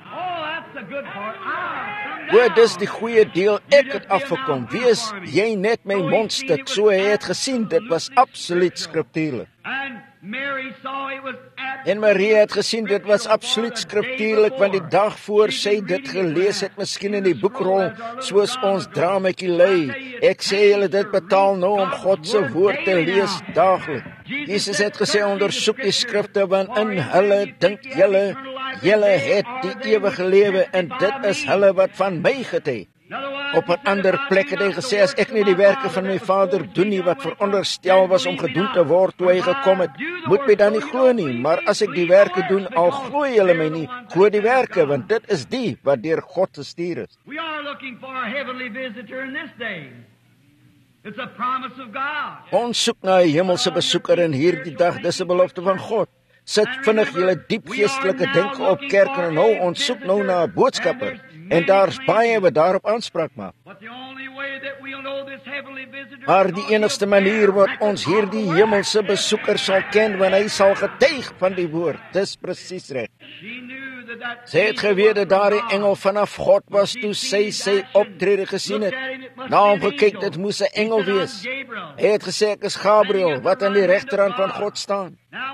O, dis die goeie deel, ek het afgekom, wees jy net my mondstuk, so hy het gesien, dit was absoluut skriftuurlik. En Maria het gesien, dit was absoluut skriftuurlik, want die dag voor sy dit gelees het, miskien in die boekrol, soos ons drametjie lui, ek sê julle dit betaal nou om God se woord te lees daaglik. Jesus het gesê, ondersoek die skrifte, want in hulle dink julle, julle het die ewige lewe, en dit is hulle wat van my getuig. Op 'n ander plek het hy gesê, as ek nie die werke van my Vader doen nie, wat veronderstel was om gedoen te word toe hy gekom het, moet my dan nie glo nie, maar as ek die werke doen, al glo julle my nie, glo die werke, want dit is die wat deur God gestuur is. Ons soek na 'n hemelse besoeker in hierdie dag, dis 'n belofte van God. Sit vinnig julle diep geestelike denke op kerk en nou, ons soek nou na 'n boodskapper. En daar's baie wat daarop aanspraak maak. Maar die enigste manier wat ons hierdie hemelse besoeker sal ken, wanneer hy sal getuig van die woord, dis presies reg. Sy het geweet dat daardie engel vanaf God was toe sy sy optrede gesien het. Na hom gekyk, dit moes 'n engel wees. Hy het gesê, ek is Gabriel, wat aan die regterhand van God staan.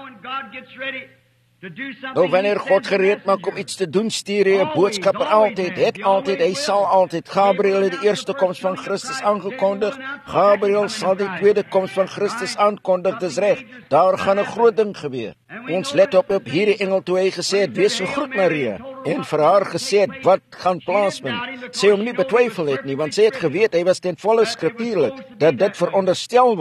Nou, wanneer God gereed maak om iets te doen, stuur hy 'n boodskapper altyd, het altyd, hy sal altyd. Gabriel het die eerste koms van Christus aangekondig, Gabriel sal die tweede koms van Christus aankondig, dis reg, daar gaan 'n groot ding gebeur. Ons let op op hierdie engel toe hy gesê het, wees gegroet Maria, en vir haar gesê het, wat gaan plaasvind. Sy hom nie betwyfel het nie, want sy het geweet, hy was ten volle skriftuurlik, dat dit veronderstel was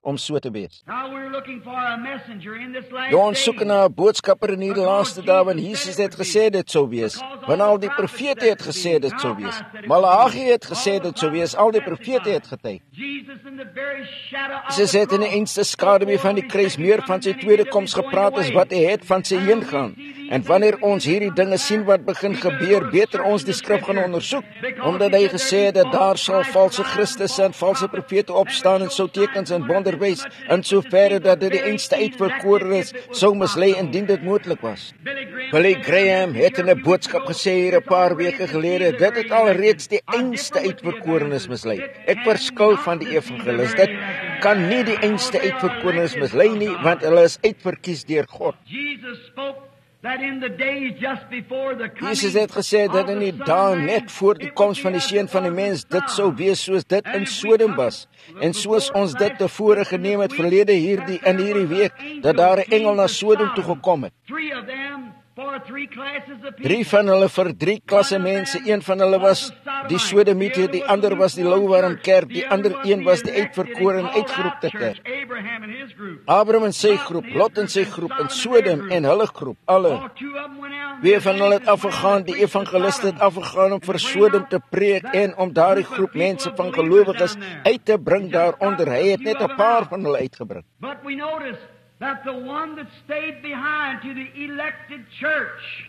om so te wees. Now we're looking for a messenger in this last Ja, ons soek day. na 'n boodskapper in hierdie laaste dae, want Jesus het gesê dit sou wees. Want al die profete het gesê dit sou wees. Malagi het gesê dit sou wees, al die profete het getuig. Jesus in the very shadow of Jesus het in die the cross. einste skaduwee van die kruis meer van sy tweede koms gepraat as wat hy het van sy heengaan. En wanneer ons hierdie dinge sien wat begin gebeur, beter ons die skrif gaan ondersoek, omdat hy gesê het dat daar sal valse Christusse en valse profete opstaan en sou tekens en wonder wys, in soverre dat dit die einste uitverkorenes sou mislei indien dit moontlik was. Billy Graham het in 'n boodskap gesê hier 'n paar weke gelede, dit het al reeds die einste uitverkorenes mislei. Ek verskil van die evangelis, dit kan nie die einste uitverkorenes mislei nie, want hulle is uitverkies deur God. Jesus spoke that in the days just before the coming Jesus het gesê dat in die dae net voor die koms van die Seun van die Mens dit sou wees soos dit in Sodom was. En soos ons dit tevore geneem het verlede hierdie in hierdie week, dat daar 'n engel na Sodom toe gekom het. Three of them for three classes of people. Drie van hulle vir drie klasse mense, een van hulle was die Sodomiete, die ander was die Louwarm kerk, die ander een was die uitverkore en uitgeroepte kerk. Abraham and his group. Abraham en sy groep, Lot en sy groep, en Sodom en hulle groep, alle. All two of them went out. Wie van hulle het afgegaan, die evangeliste het afgegaan om vir Sodom te preek en om daardie groep mense van gelowiges uit te bring daaronder. Hy het net 'n paar van hulle uitgebring. But we notice that the one that stayed behind to the elected church,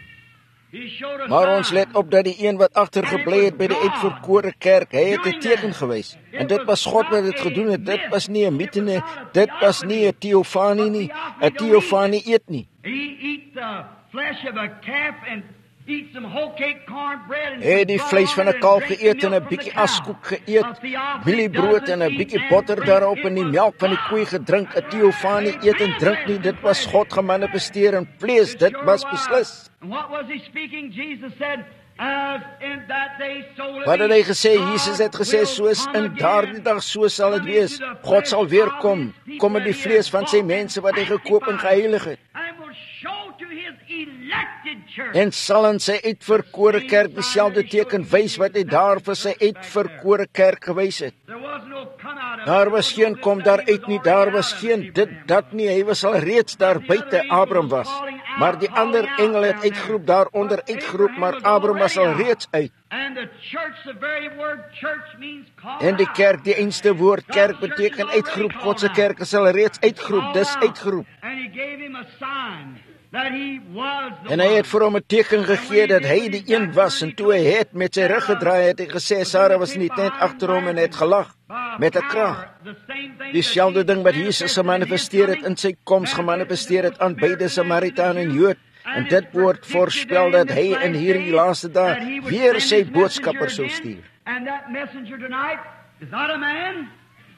he showed a Maar ons sign. let op dat die een wat agtergebly het by die uitverkore kerk, hy het 'n teken gewys. En dit was God wat dit gedoen het. Dit was nie 'n myte nie, dit was nie 'n teofanie nie. 'n Teofanie eet nie. He eat the flesh of a calf and eat some whole cake cornbread and Hy het die vleis van 'n kalf geëet en 'n bietjie askoek geëet, mieliebrood en 'n bietjie botter daarop en die melk van die koei gedrink. 'n Teofanie eet en drink nie, dit was God gemanifesteer in vlees, dit was beslis. And what was he speaking? Jesus said, as in that day so Wat het hy gesê? Jesus het gesê, soos in daardie dag so sal dit wees. God sal weer kom, kom in die vlees van sy mense wat hy gekoop en geheilig het. And will show to his elected church. En sal in sy uitverkore kerk dieselfde teken wys wat hy daar vir sy uitverkore kerk gewys het. There was no come out of Daar was geen kom daaruit nie, daar was geen dit, dat nie, hy was al reeds daar buite Abraham was. Maar die ander engele het uitgeroep daaronder uitgeroep, maar Abraham was al reeds uit. And the church, the very word church means call En die out. kerk, die einste woord kerk beteken uitgeroep, God se kerk is al reeds uitgeroep, dis uitgeroep. And he gave him a sign that he was the En hy het one. vir hom 'n teken gegee dat hy die een was, en toe hy het met sy rug gedraai het, hy gesê, Sarah was in die tent agter hom en het gelag, met 'n krag. The same thing Dieselfde that ding wat Jesus Jesus said gemanifesteer in het in sy koms, gemanifesteer het aan beide Samaritaan en Jood. En dit word voorspel dat hy in hierdie laaste dae weer sy boodskapper sou stuur. And that messenger tonight is not a man.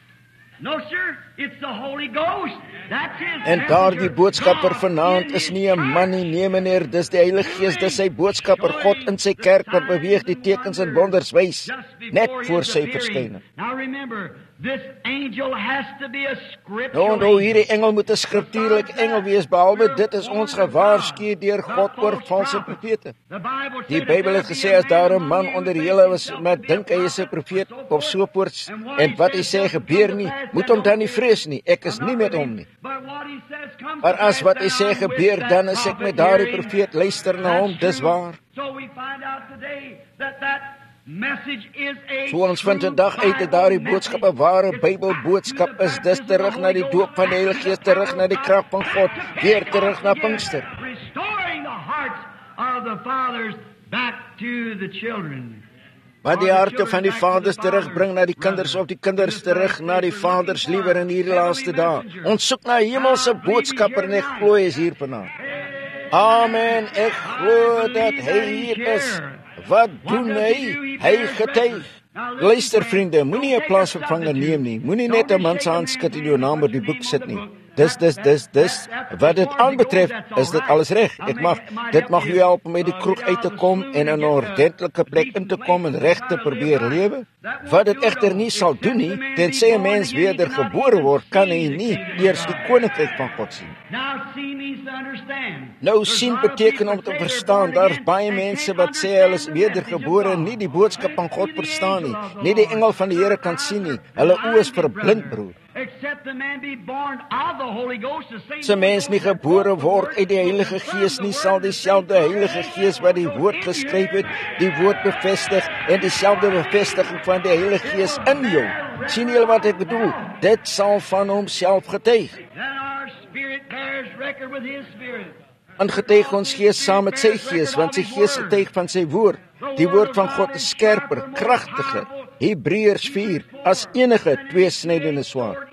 No, sir, it's the Holy Ghost. That's his En daardie messenger. boodskapper God vanaand in is his nie 'n man nie, nee meneer, dis die Heilige Gees, dis sy boodskapper, God in sy kerk wat beweeg, die tekens en wonders wys, net voor sy verskyning. Now remember, this angel has to be a scriptural Nou onthou, hierdie engel moet 'n skriftuurlike engel wees, behalwe dit is ons gewaarsku deur God oor valse profete. Die Bybel het gesê as daar 'n man onder julle was met dink hy is 'n profeet of so voort en wat hy sê gebeur nie, moet hom dan nie vrees nie. Ek is nie met hom nie. Maar as wat hy sê gebeur, dan is ek met daardie profeet. Luister na hom, dis waar. So ons vind vandag uit dat daardie boodskap 'n ware Bybelboodskap is. Dis terug na die doop van die Heilige Gees, terug na die krag van God, weer terug na Pinkster. Restoring the hearts of the fathers back to the children. Wat die harte van die vaders terugbring na die kinders, of die kinders terug na die vaders, liewer in hierdie laaste dae. Ons soek na hemelse boodskapper en ek glo hy is hier vanaand. Amen, ek glo dat hy hier is. Wat doen hy? Hy getuig. Luister vriende, moenie 'n plaasvervanger neem nie. Moenie net 'n man se hand skud en jou naam op die boek sit nie. Dis dis dis dis wat dit aanbetref, is dit alles reg. Ek mag dit mag jou help om uit die kroeg uit te kom en in 'n ordentlike plek in te kom en reg te probeer lewe. Wat dit egter nie sal doen nie, tensy 'n mens wedergebore word, kan hy nie eers die koninkryk van God sien. Nou sien beteken om te verstaan. Daar's baie mense wat sê hulle is wedergebore en nie die boodskap van God verstaan nie. Nie die engel van die Here kan sien nie. Hulle oë is verblind, broer. As 'n mens nie gebore word uit die Heilige Gees nie, sal dieselfde Heilige Gees wat die woord geskryf het, die woord bevestig en dieselfde bevestiging van die Heilige Gees in jou. Sien julle wat ek bedoel? Dit sal van homself getuig. En getuig ons gees saam met sy gees, want sy gees getuig van sy woord. Die woord van God is skerper, kragtiger. Hebreërs vier, as enige tweesnydende swaard,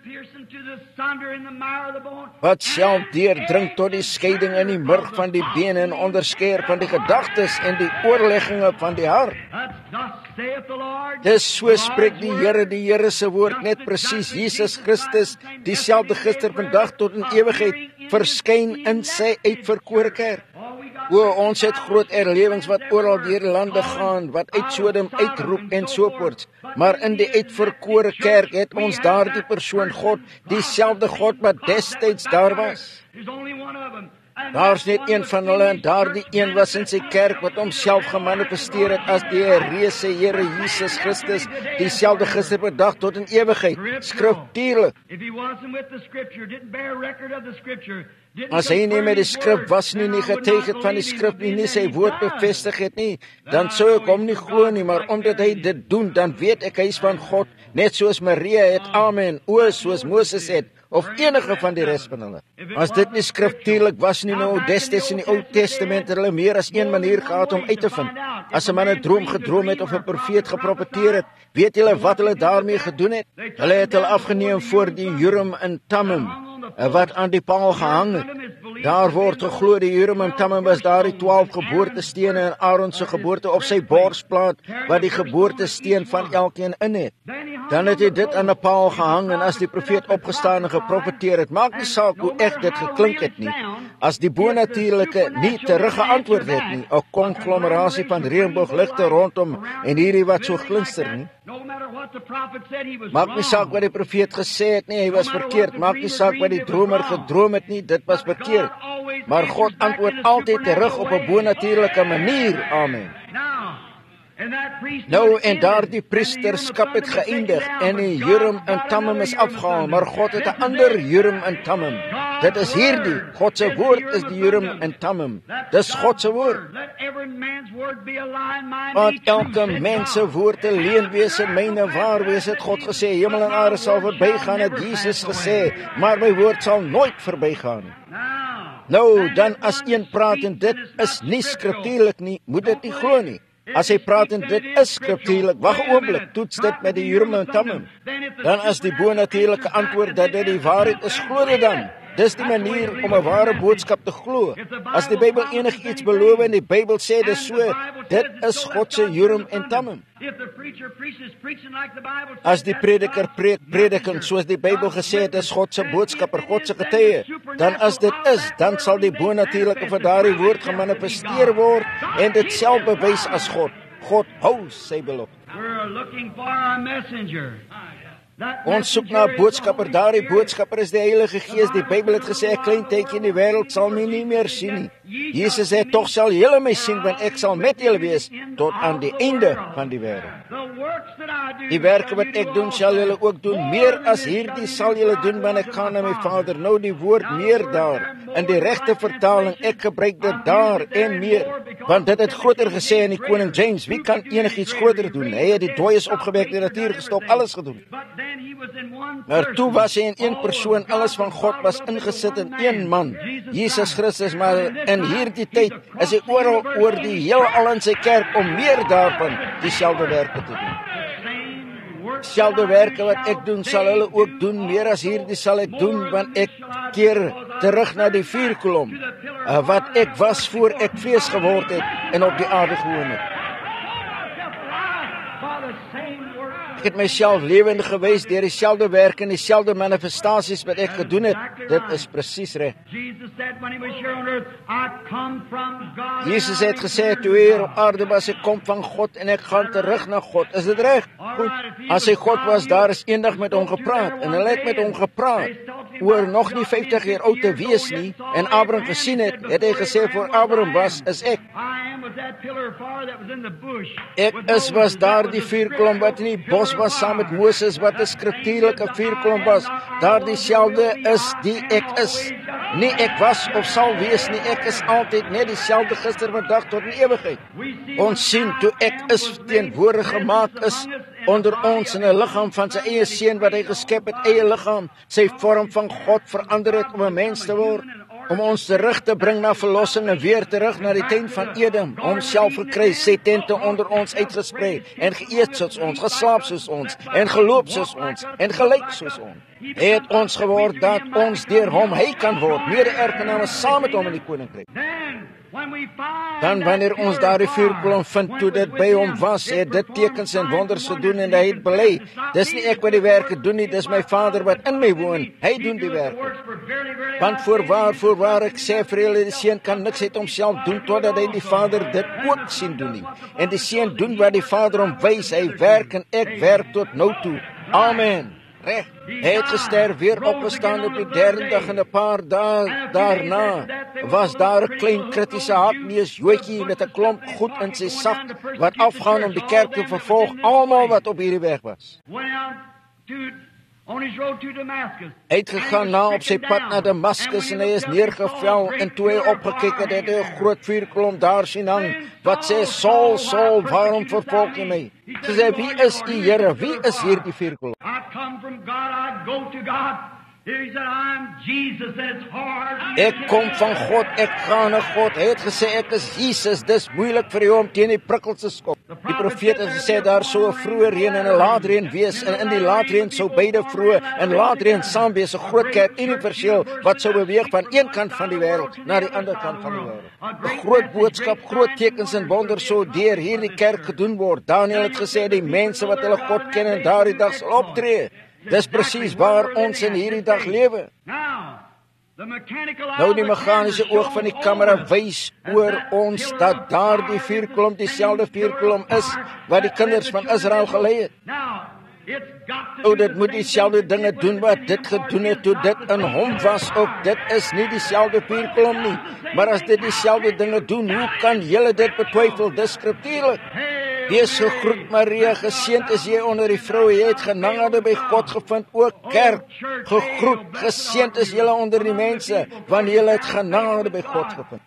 wat self deurdring tot die skeiding in die murg van die bene en onderskeier van die gedagtes en die oorlegginge van die hart. Dis so spreek die Here, die Here se woord net presies. Jesus Christus, dieselfde gister, vandag tot in ewigheid, verskyn in sy uitverkore kerk. O, ons het groot erlewings wat oral deur die lande gaan, wat uit Sodom uitroep en sovoorts. Maar in die uitverkore kerk het ons daardie persoon God, dieselfde God wat destyds daar was. Daar's net een van hulle en daardie een was in sy kerk wat homself gemanifesteer het as die reëse Here Jesus Christus, dieselfde gister, vandag tot in ewigheid. Skriftuurlik. As hy nie met die skrif was nie, nie getuig het van die skrif nie, nie sy woord bevestig het nie, dan sou ek hom nie glo nie, maar omdat hy dit doen, dan weet ek hy is van God, net soos Maria het, amen, o, soos Moses het, of enige van die res van hulle. As dit nie skriftuurlik was nie, nou destyds in die Ou Testament het hulle meer as een manier gehad om uit te vind. As 'n man 'n droom gedroom het of 'n profeet geprofeteer het, weet julle wat hulle daarmee gedoen het? Hulle het hulle afgeneem voor die Urim en Thummim, wat aan die paal gehang het. Daar word geglo die Urim en Thummim was daar die twaalf geboortestene en Aaron se geboorte op sy borsplaat, wat die geboortesteen van elkeen in het. Dan het hy dit aan 'n paal gehang en as die profeet opgestaan en geprofeteer het, maak nie saak hoe echt dit geklink het nie, as die bonatuurlike nie teruggeantwoord het nie, 'n konglomerasie van reënboogligte rondom en hierdie wat so glinster nie. Maak nie saak wat die profeet gesê het nie, hy was verkeerd. Maak nie saak wat die dromer gedroom het nie, dit was verkeerd. Maar God antwoord altyd terug op 'n bonatuurlike manier. Amen. Nou, en daardie priesterskap het geëindig en die Urim en Thummim is afgehaal, maar God het 'n ander Urim en Thummim. Dit is hierdie, God se woord is die Urim en Thummim. Dis God se woord. Want elke mens se woord te leen wees en myne waar wees, het God gesê. Hemel en aarde sal verbygaan, het Jesus gesê, maar my woord sal nooit verbygaan nie. Nou, dan as een praat en dit is nie skriftuurlik nie, moet dit nie glo nie. As hy praat en dit is skriftuurlik, wag 'n oomblik, toets dit met die Urim en Thummim. Dan as die bonatuurlike antwoord dat dit die waarheid is, glo dit dan. Dis die manier om 'n ware boodskap te glo. As die Bybel enigiets beloof en die Bybel sê dis so, dit is God se Urim en Thummim. As die prediker preek, prediking soos die Bybel gesê het, is God se boodskapper, God se getuie. Dan as dit is, dan sal die bonatuurlike vir daardie woord gemanifesteer word en dit self bewys as God. God hou sy belofte. Ons soek na 'n boodskapper, daardie boodskapper is die Heilige Gees. Die Bybel het gesê, 'n klein tydjie in die wêreld sal my nie meer sien nie. Jesus sê, tog sal julle my sien, want ek sal met julle wees tot aan die einde van die wêreld. Die werke wat ek doen, sal julle ook doen. Meer as hierdie sal julle doen, want ek gaan na my Vader. Nou die woord meer daar, in die regte vertaling, ek gebruik dit daar en meer. Want dit het groter gesê in die koning James, wie kan enigiets groter doen? Hy het die dooies opgewek, die natuur gestop, alles gedoen. Maar toe was hy in een persoon, alles van God was ingesit in een man, Jesus Christus, maar in hierdie tyd is hy oral oor die heelal in sy kerk om meer daarvan dieselfde werke te doen. Dieselfde werke wat ek doen, sal hulle ook doen, meer as hierdie sal ek doen, want ek keer terug na die vuurkolom, uh, wat ek was voor ek vlees geword het en op die aarde gewoon het. Ek het myself lewendig gewys deur dieselfde werk en dieselfde manifestasies wat ek gedoen het. Dit is presies reg. Jesus het gesê, toe hy op aarde was, ek kom van God en ek gaan terug na God. Is dit reg? Goed. As hy God was, daar is eendag met hom gepraat en hulle het met hom gepraat oor nog nie vyftig jaar oud te wees nie en Abraham gesien het, het hy gesê, voor Abraham was, is ek. Ek is was daar die vuurkolom wat in die bos was saam met Moses, wat 'n skriftuurlike vuurkolom was. Daardie selfde is die ek is. Nie ek was of sal wees nie, ek is altyd net dieselfde gister, vandag tot in ewigheid. Ons sien toe ek is teenwoordig gemaak is onder ons in 'n liggaam van sy eie seun wat hy geskep het, eie liggaam, sy vorm van God verander het om 'n mens te word, om ons terug te bring na verlossing en weer terug na die tuin van Eden, homself gekry, sy tente onder ons uitgesprei en geëet soos ons, geslaap soos ons en geloop soos ons en gelyk soos ons. Hy het ons geword dat ons deur hom hy kan word, mede-erfgename saam met hom in die koninkryk. Dan wanneer ons daardie vuurkolom vind, toe dit by hom was, het dit tekens en wonders gedoen en hy het bely, dis nie ek wat die werke doen nie, dis my Vader wat in my woon, hy doen die werke. Want voorwaar, voorwaar ek sê vir julle, die seun kan niks uit homself doen totdat hy die Vader dit ook sien doen nie. En die seun doen wat die Vader hom wys, hy werk en ek werk tot nou toe. Amen. Reg. Hy het gesterf, weer opgestaan op die derde dag en 'n paar dae daarna was daar 'n klein kritiese hakneus joetjie met 'n klomp goed in sy sak wat afgaan om die kerk te vervolg, almal wat op hierdie weg was. Hy het gegaan na op sy pad na Damaskus en hy is neergeval en toe hy opgekyk het, het hy 'n groot vuurkolom daar sien hang wat sê, Saul, Saul, waarom vervolg jy my? Sy sê, wie is die Here? Wie is hierdie vuurkolom? Ek kom van God, ek gaan na God. Hy het gesê, ek is Jesus, dis moeilik vir jou om teen die prikkels te skop. Die profeet het gesê, daar sou 'n vroeë reën en 'n laatreën wees, en in die laatreën sou beide vroeë en laatreën saam wees, 'n groot kerk universeel, wat sou beweeg van een kant van die wêreld na die ander kant van die wêreld. 'n Groot boodskap, groot tekens en wonders sou deur hierdie kerk gedoen word. Daniël het gesê, die mense wat hulle God ken en daardie dag sal optree. Dis presies waar ons in hierdie dag lewe. Nou die meganiese oog van die kamera wys oor ons dat daardie vuurkolom dieselfde vuurkolom is wat die kinders van Israel gelei het. Nou dit moet dieselfde dinge doen wat dit gedoen het toe dit in hom was ook. Dit is nie dieselfde vuurkolom nie, maar as dit dieselfde dinge doen, hoe kan julle dit betwyfel? Dis skriftuurlik. Wees gegroet Maria, geseënd is jy onder die vroue, jy het genade by God gevind, ook kerk. Gegroet, geseënd is julle onder die mense, want julle het genade by God gevind.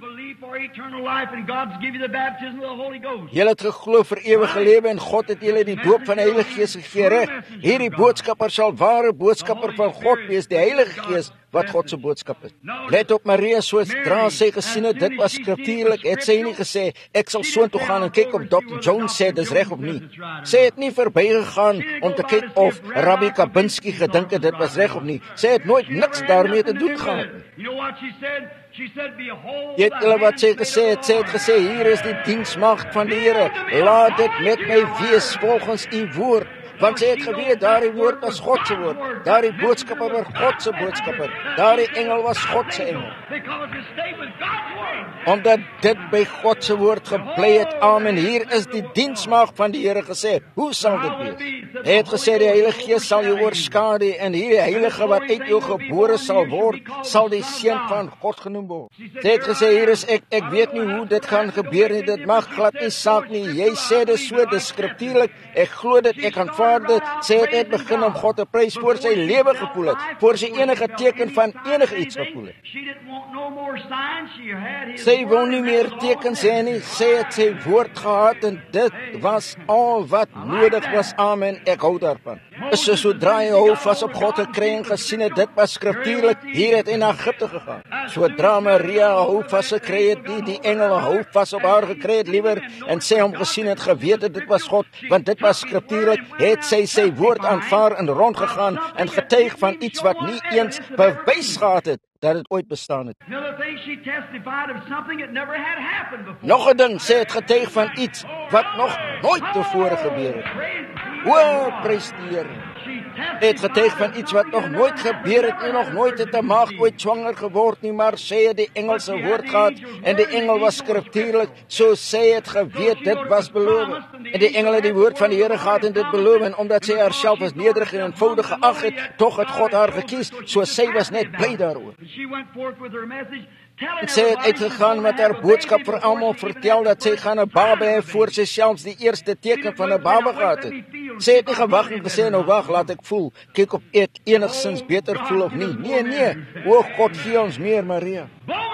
Julle het geglo vir ewige lewe en God het julle die doop van die Heilige Gees gegee. Reg, hierdie boodskapper sal ware boodskapper van God wees, die Heilige Gees wat God se boodskap is. Let op Maria, sodra sy gesien het, dit was skriftuurlik, het sy nie gesê, ek sal soontoe gaan en kyk of dokter Jones sê, dis reg of nie. Sy het nie verbygegaan om te kyk of Rabbi Kabinski gedink het, dit was reg of nie. Sy het nooit niks daarmee te doen gehad. Jy het hulle wat sy gesê het, sy het gesê, hier is die diensmagd van die Here, laat dit met my wees volgens u woord. Want sy het geweet, daardie woord was God se woord. Daardie boodskapper was God se boodskapper. Daardie engel was God se engel. Omdat dit by God se woord gebly het, amen. Hier is die diensmaagd van die Here gesê. Hoe sal dit wees? Hy het gesê, die Heilige Gees sal jou oorskadu en hierdie heilige wat uit jou gebore sal word, sal die seun van God genoem word. Sy het gesê, hier is ek, ek weet nie hoe dit gaan gebeur nie, dit mag glad nie saak nie. Jy sê dit so, dit skriftuurlik, ek glo dit, ek aanvaar dit. Sy het net begin om God te prys voor sy lewe gevoel het, voor sy enige teken van enige iets gevoel het. Sy wou nie meer tekens hê nie, sy het sy woord gehad en dit was al wat nodig was, amen, ek hou daarvan. So sodra hy hou vas op God gekry en gesien het, dit was skriftuurlik, hier het hy na Egipte gegaan. Sodra Maria hou vas gekry het, die, die engel hou vas op haar gekry het, liewer, en sy hom gesien het, geweet het, dit was God, want dit was skriftuurlik, het sy sy woord aanvaar en rondgegaan en getuig van iets wat nie eens bewys gehad het dat het ooit bestaan het. Nog 'n ding, sy het getuig van iets wat nog nooit tevore gebeur het. O, prys die Here. Hy het getuig van iets wat nog nooit gebeur het en nog nooit het 'n maagd ooit swanger geword nie, maar sy het die engel se woord gehad en die engel was skriftuurlik, so sy het geweet dit was beloof. En die engel het die woord van die Here gehad en dit beloof, en omdat sy haarself as nederig en eenvoudig geag het, tog het God haar gekies, so sy was net bly daaroor. En sy het uitgegaan met haar boodskap vir almal vertel dat sy gaan 'n baba hê voor sy selfs die eerste teken van 'n baba gehad het. Sy het nie gewag en gesê, nou wag, laat ek voel, kyk of ek enigstens beter voel of nie. Nee, nee, o God, gee ons meer Maria.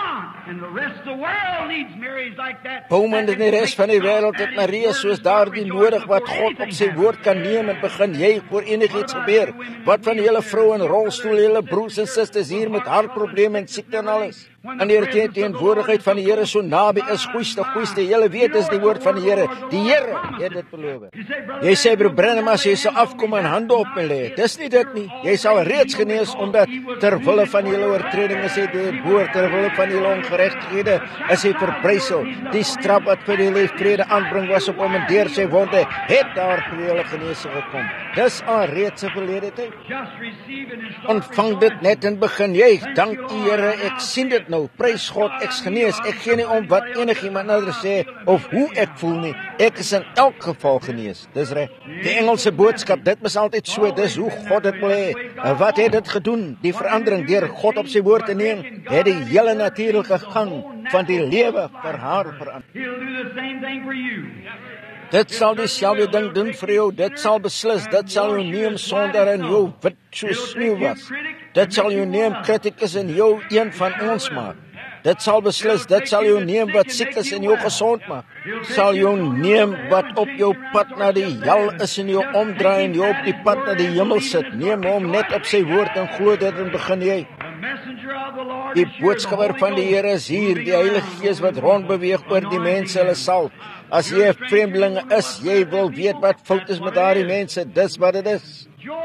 Bowman en die res van die wêreld het Maria soos daardie nodig wat God op sy woord kan neem en begin juig voor enigiets gebeur. Wat van julle vroue in rolstoel, julle broers en susters hier met hartprobleme en siekte en alles? Wanneer die teenwoordigheid van die Here so naby is, goeieste, goeieste, julle weet is die woord van die Here. Die Here het dit beloof. Jy sê, broer Branham, as jy sal afkom en hande op my lê, dis nie dit nie. Jy sal reeds genees, omdat ter wille van julle oortredinge is hy deurboor, ter wille van julle ongeregtighede is hy verbrysel. Die straf wat vir julle vrede aanbring was op hom en deur sy wonde het daar vir julle genesing gekom. Dis al reeds 'n verlede tyd. Ontvang dit net en begin juig. Dank U Here, ek sien dit nou. Prys God, ek's genees. Ek gee nie om wat enigiemand anders sê of hoe ek voel nie. Ek is in elk geval genees. Dis reg. Die Engelse boodskap, dit was altyd so, dis hoe God dit wil hê. En wat het dit gedoen? Die verandering deur God op sy woord te neem, het die hele natuurlike gang van die lewe vir haar verander. Dit sal dieselfde ding doen vir jou. Dit sal beslis, dit sal jou neem sonder in jou wit soos sneeu was. Dit sal jou neem kritikus in jou een van ons maak. Dit sal beslis, dit sal jou neem wat siek is en jou gesond maak. Sal jou neem wat op jou pad na die hel is en jou omdraai en jou op die pad na die hemel sit. Neem hom net op sy woord en glo dit en begin jy. Die boodskapper van die Here is hier, die Heilige Gees wat rondbeweeg oor die mense, hulle sal. As jy 'n vreemdeling is, jy wil weet wat fout is met daardie mense, dis wat dit is.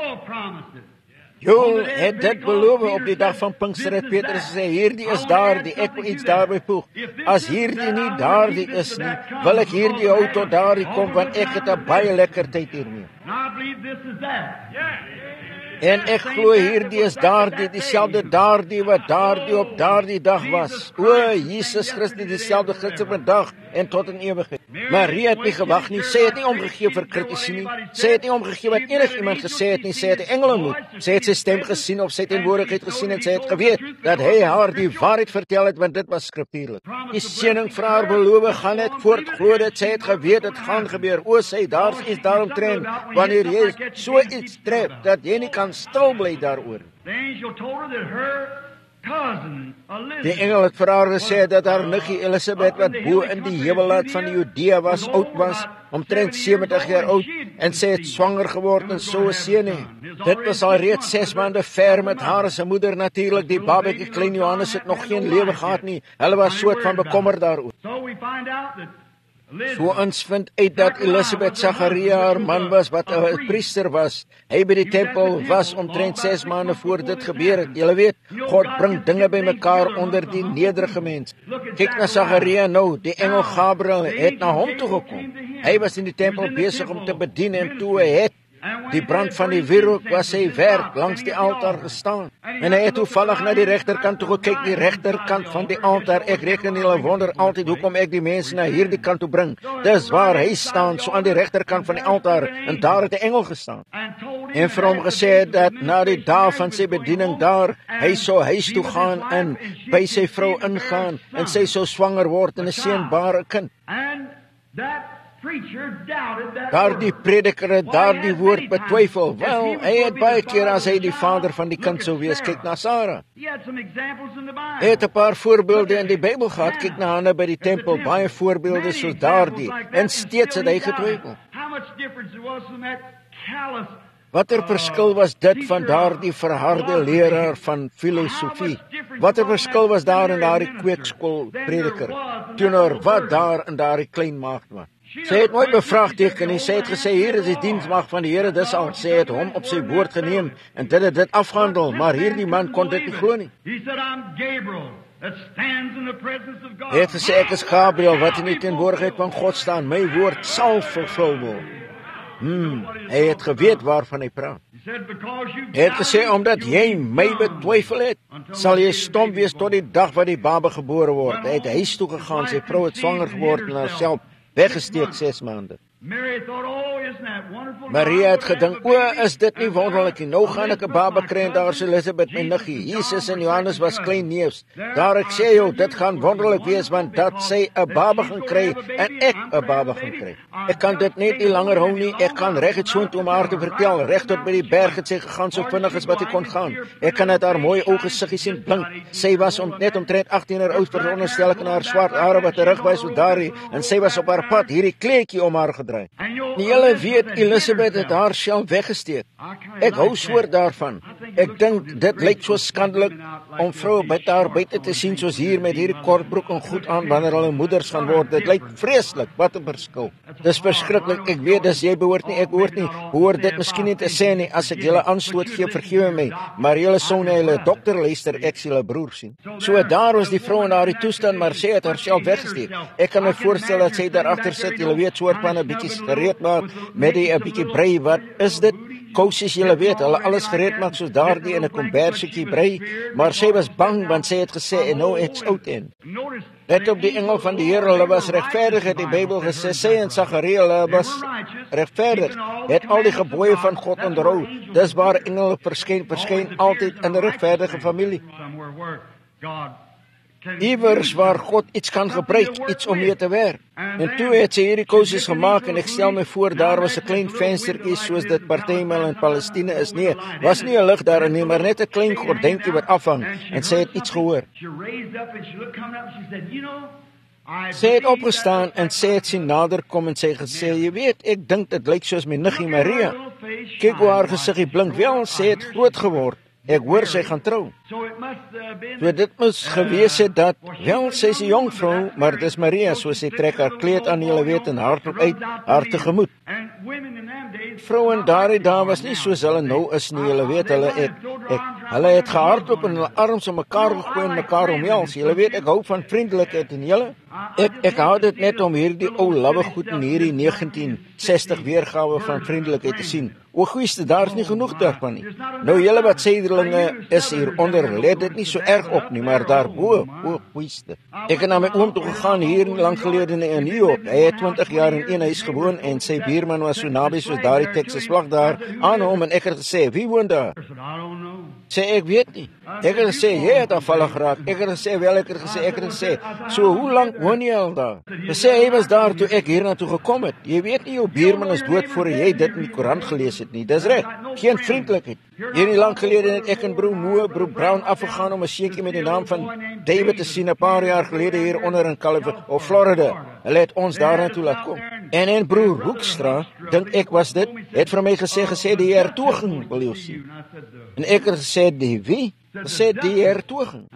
Joel het dit beloof op die dag van Pinkster, het Petrus gesê, hierdie is daardie, ek wil iets daarby voeg. As hierdie nie daardie is nie, wil ek hierdie hou tot daardie kom, want ek het 'n baie lekker tyd hiermee. En ek glo hierdie is daardie, dieselfde daardie wat daardie op daardie dag was. O, Jesus Christus, dieselfde gister vandag en tot in ewigheid. Maria het nie gewag nie, sy het nie omgegee vir kritisie nie, sy het nie omgegee wat enig iemand gesê het nie, sy het die engel ontmoet, sy het sy stem gesien of sy teenwoordigheid gesien en sy het geweet dat hy haar die waarheid vertel het, want dit was skriftuurlik. Die seëning vir haar beloof gaan net voort, glo dit, sy het geweet dit gaan gebeur. O, sy, daar's iets daaromtrent, wanneer jy so iets tref, dat jy nie kan stil bly daaroor. Die engel het vir haar gesê dat haar niggie Elisabeth, wat bo in die hemelland van Judea was, oud was, omtrent sewentig jaar oud, en sy het swanger geword en so 'n seun hê. Dit was al reeds ses maande ver met haar as 'n moeder natuurlik. Die babatjie klein Johannes het nog geen lewe gehad nie. Hulle was soort van bekommer daaroor. So ons vind uit dat Elisabeth Zacharia haar man was, wat 'n priester was. Hy by die tempel was omtrent ses maande voor dit gebeur het. Julle weet, God bring dinge bymekaar onder die nederige mens. Kyk na Zacharia nou, die engel Gabriel het na hom toe gekom. Hy was in die tempel besig om te bedien en toe het die brand van die wierook was sy werk langs die altaar gestaan. En hy het toevallig na die regterkant toe gekyk, die regterkant van die altaar. Ek reken hulle wonder altyd hoekom ek die mense na hierdie kant toe bring. Dis waar hy staan, so aan die regterkant van die altaar, en daar het 'n engel gestaan. En vir hom gesê dat na die dae van sy bediening daar, hy sou huis toe gaan en by sy vrou ingaan, en sy sou swanger word en 'n seënbare kind. Daar die prediker het daar die woord betwyfel. Wel, hy het baie keer as hy die vader van die kind sou wees, kyk na Sarah. Hy het 'n paar voorbeelde in die Bybel gehad, kyk na Hanna by die tempel, baie voorbeelde soos daardie, en steeds het hy getwyfel. Watter verskil was dit van daardie verharde leraar van filosofie? Watter verskil was daar in daardie kweekskool prediker teenoor wat daar in daardie klein maagd was? Sy het nooit bevraagteken nie, sy het gesê, hier is die diensmag van die Here, dis al. Sy het hom op sy woord geneem en dit het dit afgehandel, maar hierdie man kon dit nie glo nie. Hy het gesê, ek is Gabriel, wat in die teenwoordigheid van God staan, my woord sal vervul word. Hmm, hy het geweet waarvan hy praat. Hy het gesê, omdat jy my betwyfel het, sal jy stom wees tot die dag wat die baba gebore word. Hy het huis toe gegaan, sy vrou het swanger geword en haarself weggesteek ses maande. Maria het gedink, o, is dit nie wonderlik nie, nou gaan ek 'n baba kry en daar is Elisabeth my niggie. Jesus en Johannes was klein neefs. Daar ek sê jou, dit gaan wonderlik wees, want dat sy 'n baba gaan kry en ek 'n baba gaan kry. Ek kan dit net nie langer hou nie, ek gaan reguit soontoe om haar te vertel, reg tot by die berg het sy gegaan so vinnig as wat hy kon gaan. Ek kan net haar mooi ou gesiggie sien blink. Sy was om, net omtrent agttien jaar oud, veronderstel ek, en haar swart hare wat terugwys so daarin, en sy was op haar pad, hierdie kleedjie om haar gedraai. Die hele weet, Elisabeth het haar self weggesteek. Ek hou soort daarvan. Ek dink dit lyk so skandelik om vroue by haar buite te sien soos hier met hierdie kortbroek en goed aan wanneer hulle moeders gaan word. Dit lyk vreeslik, wat 'n verskil. Dis verskriklik. Ek weet dis jy behoort nie, ek behoort nie. Behoort dit miskien nie te sê nie. As ek julle aanstoot gee, vergewe my. Maar julle sou na julle dokter luister, ek sien julle broer sien. So daar was die vrou in haar toestand, maar sy het haarself weggesteek. Ek kan my voorstel dat sy daar agter sit, julle weet, soort van 'n bietjie gereed maak met die 'n bietjie brei. Wat is dit? Kousies, julle weet, hulle alles gereed maak soos daardie in 'n kombersetjie brei, maar sy was bang want sy het gesê en nou it's out in. Let op die engel van die Here, hulle was regverdig, het die Bybel gesê, sê in Sagaria, hulle was regverdig, het al die gebooie van God onderhou. Dis waar engele verskyn, verskyn altyd in 'n regverdige familie. Iewers waar God iets kan gebruik, iets om mee te werk. En toe het sy hierdie kousies gemaak en ek stel my voor, daar was 'n klein venstertjie soos dit partymal in Palestina is. Nee, was nie 'n lig daarin nie, maar net 'n klein gordynkie wat afhang, en sy het iets gehoor. Sy het opgestaan en sy het sien nader kom en sy het gesê, jy weet, ek dink dit lyk soos my niggie Maria. Kyk hoe haar gesiggie blink, wel, sy het groot geword. Ek hoor sy gaan trou. So dit moes gewees het dat, wel, sy is 'n jong vrou, maar dit is Maria, so sy trek haar kleed aan, julle weet, en hardloop uit, haar tegemoet. Vrouwen daardie dae was nie soos hulle nou is nie, julle weet, hulle het, ek, hulle het gehardloop en hulle arms om mekaar gegooi en mekaar omhels. Julle weet, ek hou van vriendelikheid en julle, ek, ek hou dit net om hierdie ou lawwe goed in hierdie negentien sestig weergawe van vriendelikheid te sien. O goeieste, daar is nie genoeg daarvan nie. Nou julle wat sederlinge is hieronder, let dit nie so erg op nie, maar daarbo, o goeieste. Ek het na my oom toe gegaan hier lang gelede in New York. Hy het twintig jaar in een huis gewoon en sy buurman was so naby soos daardie Texas vlag daar aan hom, en ek het gesê, wie woon daar? Sê, ek weet nie. Ek het gesê, jy het afvallig geraak. Ek het gesê, wel, ek het gesê, ek het gesê, so hoe lang woon jy al daar? Hy sê, hy was daar toe ek hier naartoe gekom het. Jy weet nie, jou buurman is dood voor jy dit in die koerant gelees het nie. Dis reg, geen vriendelikheid. Hier nie lang gelede het ek en broer Noah, broer Brown afgegaan om 'n seentjie met die naam van David te sien 'n paar jaar gelede hier onder in California of Florida. Hulle het ons daar toe laat kom. En en broer Hoekstra, dink ek was dit, het vir my gesê gesê die hertoging wil jou sien. En ek het gesê die wie? Sê die hertoging.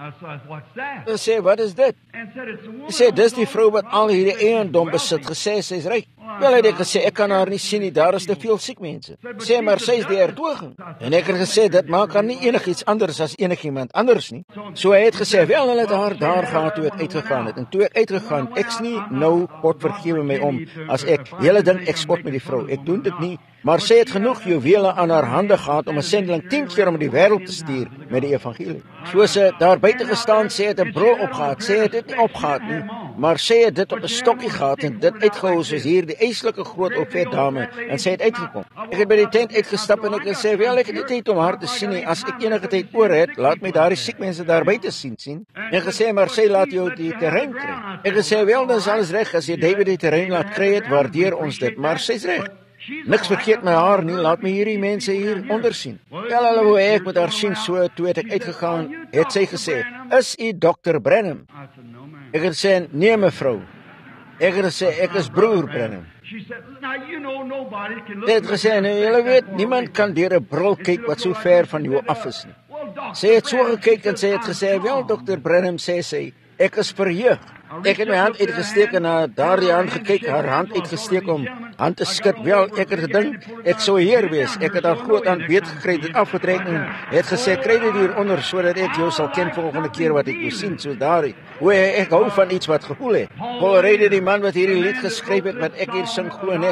Hy sê, wat is dit? Hy sê, dis die vrou wat al hierdie eiendom besit, gesê sy is ryk. Wel het ek gesê, ek kan haar nie sien nie, daar is te veel siek mense. Sê, maar sy is die hertoging. En ek het gesê, dit maak haar nie enigiets anders as enigiemand anders nie. So hy het gesê, wel, hulle het haar daar gehad toe ek uitgegaan het. En toe ek uitgegaan, ek's nie nou, God vergewe my om, as ek, hele ding, ek spot met die vrou, ek doen dit nie, maar sy het genoeg juwele aan haar hande gehad om 'n sendeling tien keer om die wêreld te stuur met die evangelie. So sy daar buite gestaan, sy het 'n bril opgehad, sy het dit nie opgehad nie, maar sy het dit op 'n stokkie gehad en dit uitgehou soos hier die eislike groot ou vet dame, en sy het uitgekom. Ek het by die tent uitgestap en ek het gesê, wel, ek het nie tyd om haar te sien nie, as ek enige tyd oor het, laat my daardie siek mense daar buite sien, sien. En gesê, maar sy laat jou die terrein kry. Ek het gesê, wel, dan is alles reg, as jy David die terrein laat kry het, waardeer ons dit, maar sy's reg. Niks verkeerd met haar nie, laat my hierdie mense hier onder sien. Wel, hulle wou ek met haar sien, so toe het ek uitgegaan, het sy gesê, is u dokter Branham? Ek het gesê, nee mevrou. Ek het gesê, ek is broer Branham. Sy het gesê, nee, julle weet, niemand kan deur 'n bril kyk wat so ver van jou af is nie. Sy het so gekyk en sy het gesê, wel dokter Branham, sê sy, ek is verheug. Ek het my hand uitgesteek en na daardie hand gekyk, haar hand uitgesteek om hand te skud. Wel, ek het gedink, ek sou heer wees. Ek het haar groot hand beet gekry, dit afgetrek en het gesê, kry dit hier onder, sodat ek jou sal ken volgende keer wat ek jou sien, so daardie. Hoe ek hou van iets wat gevoel het. Paul Rede, die man wat hierdie lied geskryf het, wat ek hier sing, glo net.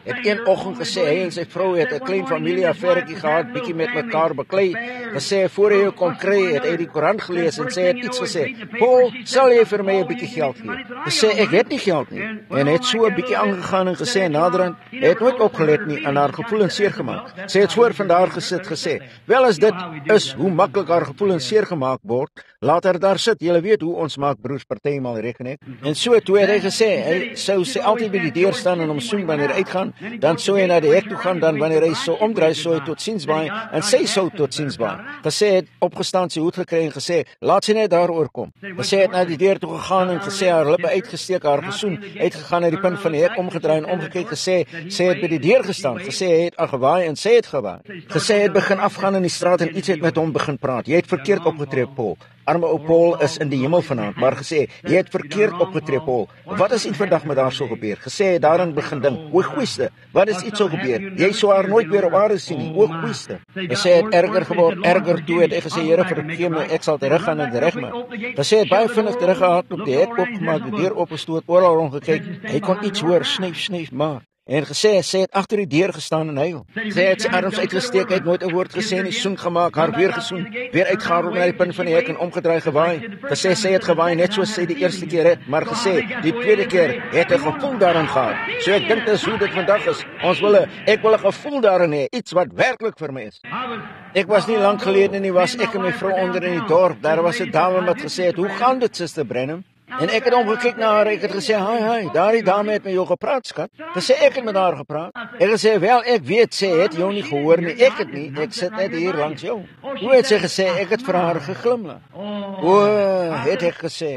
het een oggend gesê, hy en sy vrou het 'n klein familie-affairtjie gehad, bietjie met mekaar beklei, gesê, voor hy jou kom kry, het hy die koerant gelees en sê, het iets gesê, Paul, sal jy vir my 'n bietjie geld gee? Gesê, ek het nie geld nie, en het so 'n bietjie aangegaan en gesê, naderhand, hy het nooit opgelet nie en haar gevoelens seer gemaak. Sy het voor van daar gesit gesê, wel as dit is hoe maklik haar gevoelens seer gemaak word, laat haar daar sit. Julle weet hoe ons maak broers partymal reken ek. En so toe het hy gesê, hy sou sy altyd by die deur staan en hom soen wanneer hy uitgaan, dan sou hy na die hek toe gaan, dan wanneer hy so omdraai, sou hy tot siens baai en sy sou tot siens baai. Gesê het opgestaan, sy hoed gekry en gesê, laat sy net daaroor kom. Gesê het na die deur toe gegaan en gesê haar lippe uitgesteek, haar gesoen, uitgegaan na die punt van die hek, omgedraai en omgekyk, gesê, sy het by die deur gestaan, gesê hy het gewaai en sy het gewaai. Gesê hy het begin afgaan in die straat en iets het met hom begin praat. Jy het verkeerd opgetree, Paul. Arme ou Paul is in die hemel vanaand, maar gesê, jy het verkeerd opgetree, Paul. Wat is iets vandag met haar so gebeur? Gesê hy daarin begin dink, o goeiste, wat is iets so gebeur? Jy sou haar nooit weer op aarde sien nie, o goeiste. Gesê het erger geword, erger toe het hy gesê, Here vergewe my, ek sal teruggaan en regmaak. Gesê het baie vinnig teruggehard op die hek opgemaak, die deur opgestoot, oral rondgekyk, hy kon iets hoor, snyf, snyf, maar en gesê, sy het agter die deur gestaan en huil. Sy het sy arms uitgesteek, het nooit 'n woord gesê nie, soen gemaak, haar weer gesoen, weer uitgehaal na die punt van die hek en omgedraai gewaai. Gesê sy het gewaai net soos sy die eerste keer het, maar gesê, die tweede keer het 'n gevoel daarin gehad. So ek dink dis hoe dit vandag is. Ons wil 'n ek wil 'n gevoel daarin hê, iets wat werklik vir my is. Ek was nie lank gelede nie, was ek en my vrou onder in die dorp. Daar was 'n dame wat gesê het, "Hoe gaan dit, Suster Branham?" En ek het omgekyk na haar, ek het gesê, "Hi, hi, daardie dame het met jou gepraat, skat." Gesê ek het met haar gepraat. Ek het gesê, "Wel, ek weet sy het jou nie gehoor nie, ek het nie. Ek sit net hier langs jou." Hoe het sy gesê, ek het vir haar geglimlag. O, het ek gesê.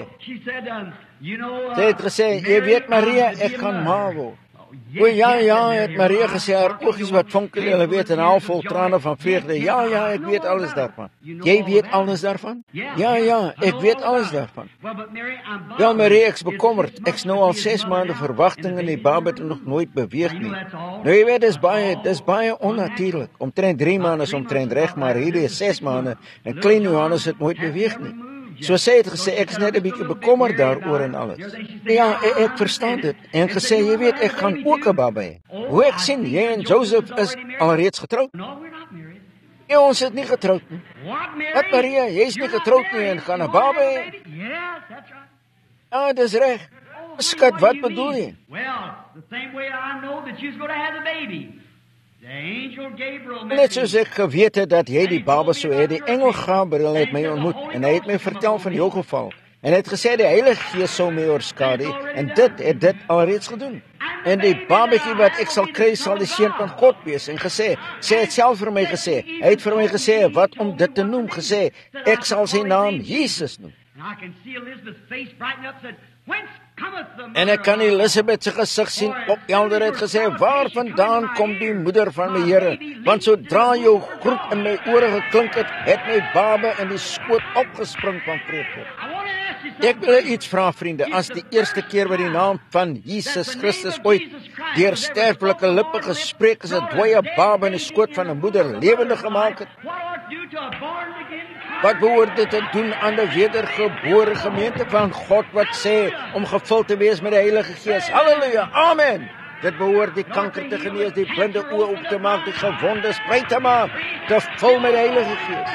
Sy het gesê, "Jy weet Maria, ek gaan ma word." O ja, ja, het Maria gesê, haar oogies wat fonkel, julle weet, en half vol trane van vreugde. Ja, ja, ek weet alles daarvan. Jy weet alles daarvan? Ja, ja, ek weet alles daarvan. Wel Maria, ek's bekommerd. Ek's nou al ses maande verwagting en die baba het nog nooit beweeg nie. Nou jy weet, dis baie, dis baie onnatuurlik. Omtrent drie maande is omtrent reg, maar hierdie is ses maande en klein Johannes het nooit beweeg nie. So sy het gesê, ek is net 'n bietjie bekommerd daaroor en alles. Ja, ek, ek verstaan dit. En gesê, jy weet, ek gaan ook 'n baba hê. Hoe ek sien, jy en Joseph is alreeds getroud. Ja, ons is nie getroud nie. Wat Maria, jy is nie getroud nie en gaan 'n baba hê? Ja, dis reg. Skat, wat bedoel jy? Net soos ek geweet het dat jy die baba sou hê, die engel Gabriël het my ontmoet en hy het my vertel van jou geval. En hy het gesê die Heilige Gees sou my oorskadu en dit het dit alreeds gedoen. En die babatjie wat ek sal kry sal die seun van God wees en gesê, sy het self vir my gesê, hy het vir my gesê wat om dit te noem, gesê, ek sal sy naam Jesus noem. En ek kan Elisabeth se gesig sien ophelder, het gesê, waar vandaan kom die moeder van my Here? Want sodra jou groet in my ore geklink het, het my baba in die skoot opgespring van vreugde. Ek wil iets vra, vriende, as die eerste keer wat die naam van Jesus Christus ooit deur sterflike lippe gespreek is, 'n dooie baba in die skoot van 'n moeder lewendig gemaak het, wat behoort dit te doen aan die wedergebore gemeente van God wat sê om gevul te wees met die Heilige Gees? Halleluja, amen. Dit behoort die kanker te genees, die blinde oë oop te maak, die gewondes vry te maak, te vul met die Heilige Gees.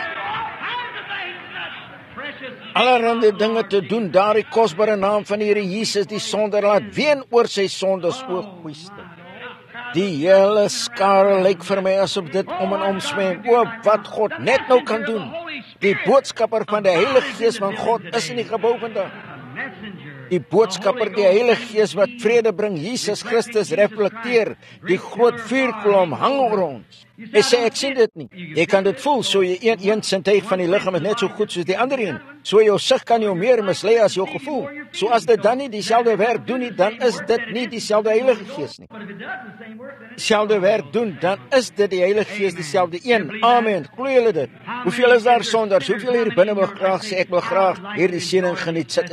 Allerhande dinge te doen, daar die kosbare naam van die Here Jesus, die sonder laat ween oor sy sondes, o goeiste. Die hele skare lyk vir my asof dit om en om swem, o wat God net nou kan doen. Die boodskapper van die Heilige Gees van God is in die gebou vandag. Die boodskapper, die Heilige Gees wat vrede bring, Jesus Christus reflekteer, die groot vuurkolom hang oor ons. Hy sê, ek sien dit nie. Jy kan dit voel, so jy een, een sintuig van die liggaam is net so goed soos die ander een. So jou sig kan jou meer mislei as jou gevoel. So as dit dan nie dieselfde werk doen nie, dan is dit nie dieselfde Heilige Gees nie. Dieselfde werk doen, dan is dit die Heilige Gees dieselfde een. Amen. Glo julle dit? Hoeveel is daar sonders? Hoeveel hier binne wil graag sê, ek wil graag hierdie seëning geniet, sit in hierdie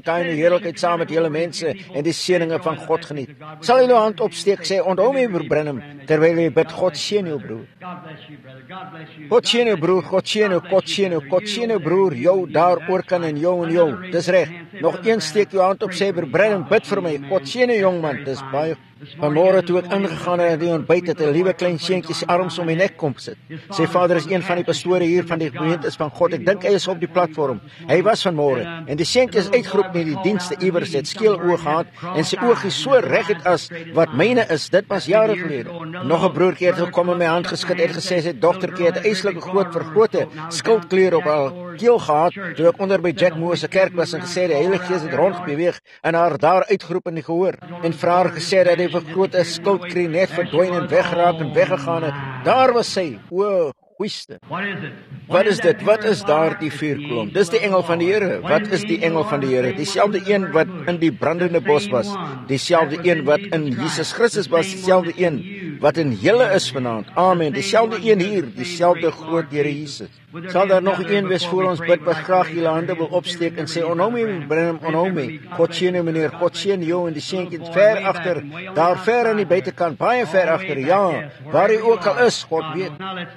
daar in die heerlikheid saam met julle mense en die seëninge van God geniet. Sal julle hand opsteek, sê, onthou my broer Branham, terwyl jy bid, God seën jou broer. God seën jou broer, God seën jou, God seën jou, God seën jou broer, jou daar oor kan en jou en jou. Dis reg. Nog een steek jou hand op, sê, broer Branham, bid vir my. God seën jou jongman, dis baie. Vanmôre toe ek ingegaan het in die ontbyt, het 'n liewe klein seentjie se arms om my nek kom sit. Sy vader is een van die pastore hier van die gemeente van God. Ek dink hy is op die platform. Hy was vanmôre en die seentjie is uitgeroep in die dienste iewers, het skeel oë gehad en sy oogies so reguit as wat myne is. Dit was jare gelede. Nog 'n broertjie het gekom en my hand geskud en gesê sy dogtertjie het 'n eislike groot vergrote skildklier op haar keel gehad toe ek onder by Jack Moore se kerk was en gesê die Heilige Gees het rondbeweeg en haar daar uitgeroep in die gehoor en vir haar gesê dat die vergrote skildklier net verdwyn en weggeraak en weggegaan het. Daar was sy. O, goeiste. Wat is dit? Wat is daar die vuurkolom? Dis die engel van die Here. Wat is die engel van die Here? Dieselfde een wat in die brandende bos was. Dieselfde een wat in Jesus Christus was. Dieselfde een wat in julle is vanaand. Amen. Dieselfde een hier. Dieselfde groot Here Jesus. Sal daar nog een wees voor ons bid wat graag julle hande wil opsteek en sê, onhou my, Branham, onhou my. God seën jou meneer, God seën jou en die seentjie ver agter, daar ver aan die buitekant, baie ver agter, ja, waar hy ook al is, God weet.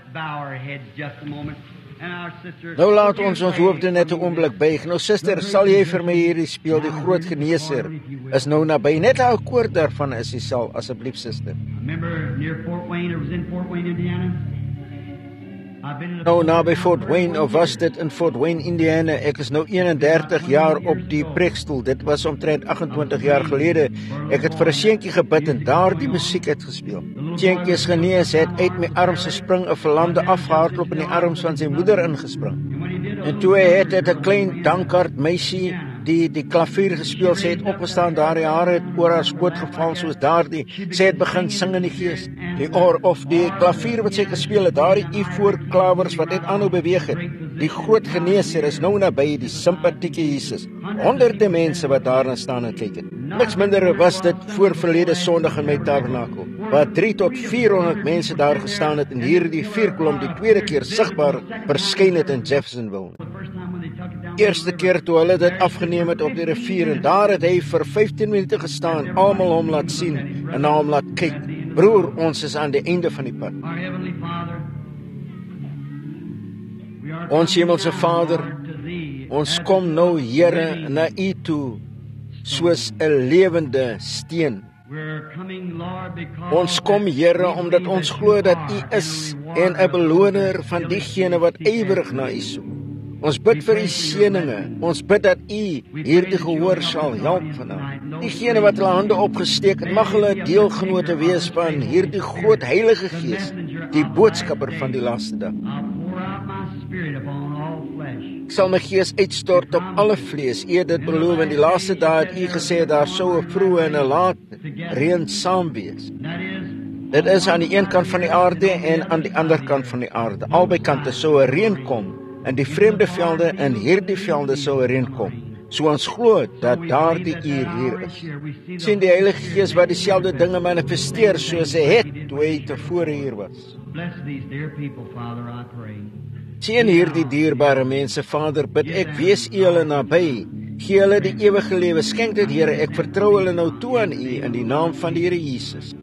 Nou laat ons ons hoofde net 'n oomblik buig. Nou suster, sal jy vir my hierdie speel, die groot geneeser is nou naby. Net 'n akkoord daarvan is hy sal, asseblief suster. Nou naby Fort Wayne, of was dit in Fort Wayne, Indiana? Ek is nou eenendertig jaar op die preekstoel. Dit was omtrent agentwintig jaar gelede. Ek het vir 'n seentjie gebid en daar die musiek het gespeel. Seentjie is genees, het uit my arms gespring, 'n verlamde afgehardloop in die arms van sy moeder ingespring. En toe hy het het 'n klein dankard meisie die die klavier gespeel, sy het opgestaan, daar die hare het oor haar skoot geval soos daardie. Sy het begin sing in die gees. Die oor of die klavier wat sy gespeel het, daardie ivoorklawers wat net aanhou beweeg het. Die groot geneeser is nou naby, die simpatieke Jesus. Honderde mense wat daarna staan en kyk het. Niks minder was dit voor verlede Sondag in my tabernakel, waar drie tot vierhonderd mense daar gestaan het en hierdie vuurkolom die tweede keer sigbaar verskyn het in Jeffersonville. Eerste keer toe hulle dit afgeneem het op die rivier en daar het hy vir vyftien minute gestaan, almal hom laat sien en na hom laat kyk. Broer, ons is aan die einde van die pad. Ons hemelse Vader, ons kom nou, Here, na U toe soos 'n lewende steen. Ons kom, Here, omdat ons glo dat U is en 'n beloner van diegene wat ywerig na U soek. Ons bid vir U seëninge. Ons bid dat U hierdie gehoor sal help vanaand. Diegene wat hulle hande opgesteek het, mag hulle deelgenote wees van hierdie groot Heilige Gees, die boodskapper van die laaste dag. Ek sal my gees uitstort op alle vlees. U het dit beloof in die laaste dae, het U gesê daar sou 'n vroeë en 'n laat reën saam wees. Dit is aan die een kant van die aarde en aan die ander kant van die aarde. Albei kante sou 'n reën kom. In die vreemde velde en hierdie velde sou 'n reën kom. So ons glo dat daardie uur hier is. Sien die Heilige Gees wat dieselfde dinge manifesteer soos hy het toe hy tevore hier was. Sien hierdie dierbare mense, Vader, bid ek, wees U hulle naby. Gee hulle die ewige lewe. Skenk dit, Here. Ek vertrou hulle nou toe aan U in die naam van die Here Jesus.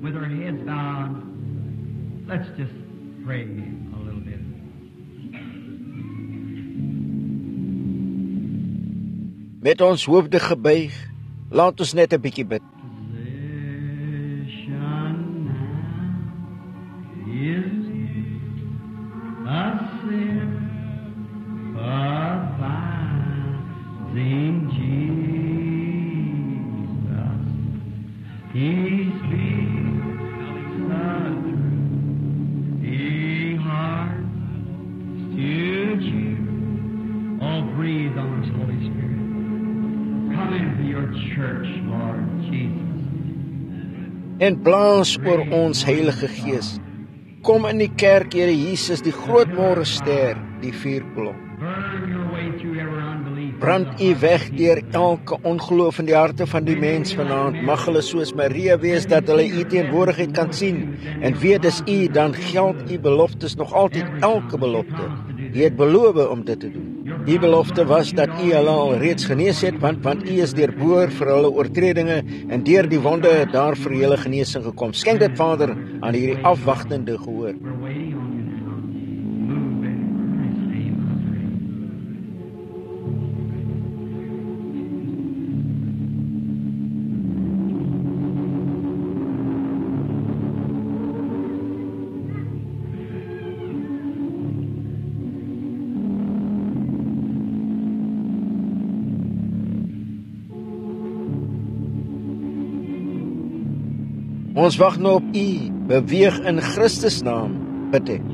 Let's just pray. Met ons hoofde gebuig, laat ons net 'n bietjie bid. En blaas oor ons Heilige Gees. Kom in die kerk, Here Jesus, die groot môrester, die vuurkolom. Brand U weg deur elke ongeloof in die harte van die mens vanaand. Mag hulle soos Maria wees dat hulle U teenwoordigheid kan sien en weet dis U, dan geld U beloftes nog altyd elke belofte. U het beloof om dit te doen. Die belofte was dat U hulle al reeds genees het, want, want U is deurboor vir hulle oortredinge en deur die wonde daar vir julle genesing gekom. Skenk dit, Vader, aan hierdie afwagtende gehoor. Ons wag nou op U, beweeg in Christus naam, bid ek.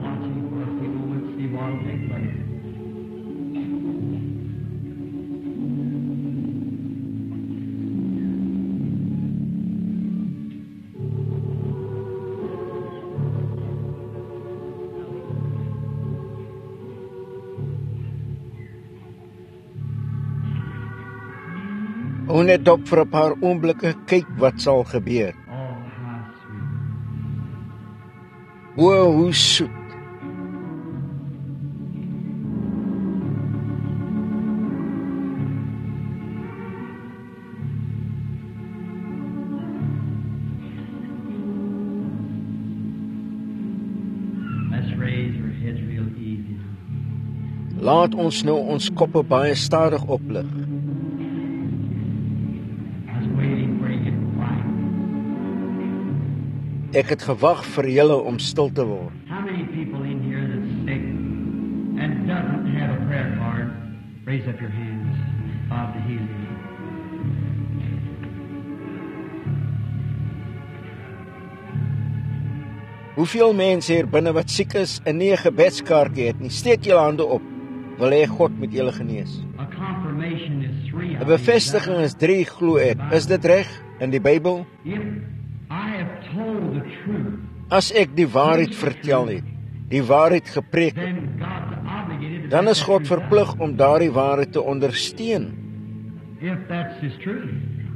Hou net op vir 'n paar oomblikke, kyk wat sal gebeur. O, hoe soet. Laat ons nou ons koppe baie stadig oplig. Ek het gewag vir julle om stil te word. How many people in here that's sick and doesn't have a prayer card? Raise up your hands. Bob to heal you. Hoeveel mense hier binne wat siek is en nie 'n gebedskaartjie het nie, steek julle hande op. Wil hê God met julle genees. A confirmation is three. 'n Bevestiging is drie, glo ek. Is dit reg in die Bybel? I have told the truth. As ek die waarheid vertel het, die waarheid gepreek het, Then God's obligated to dan is God verplig om daardie waarheid te ondersteun. if that's His truth.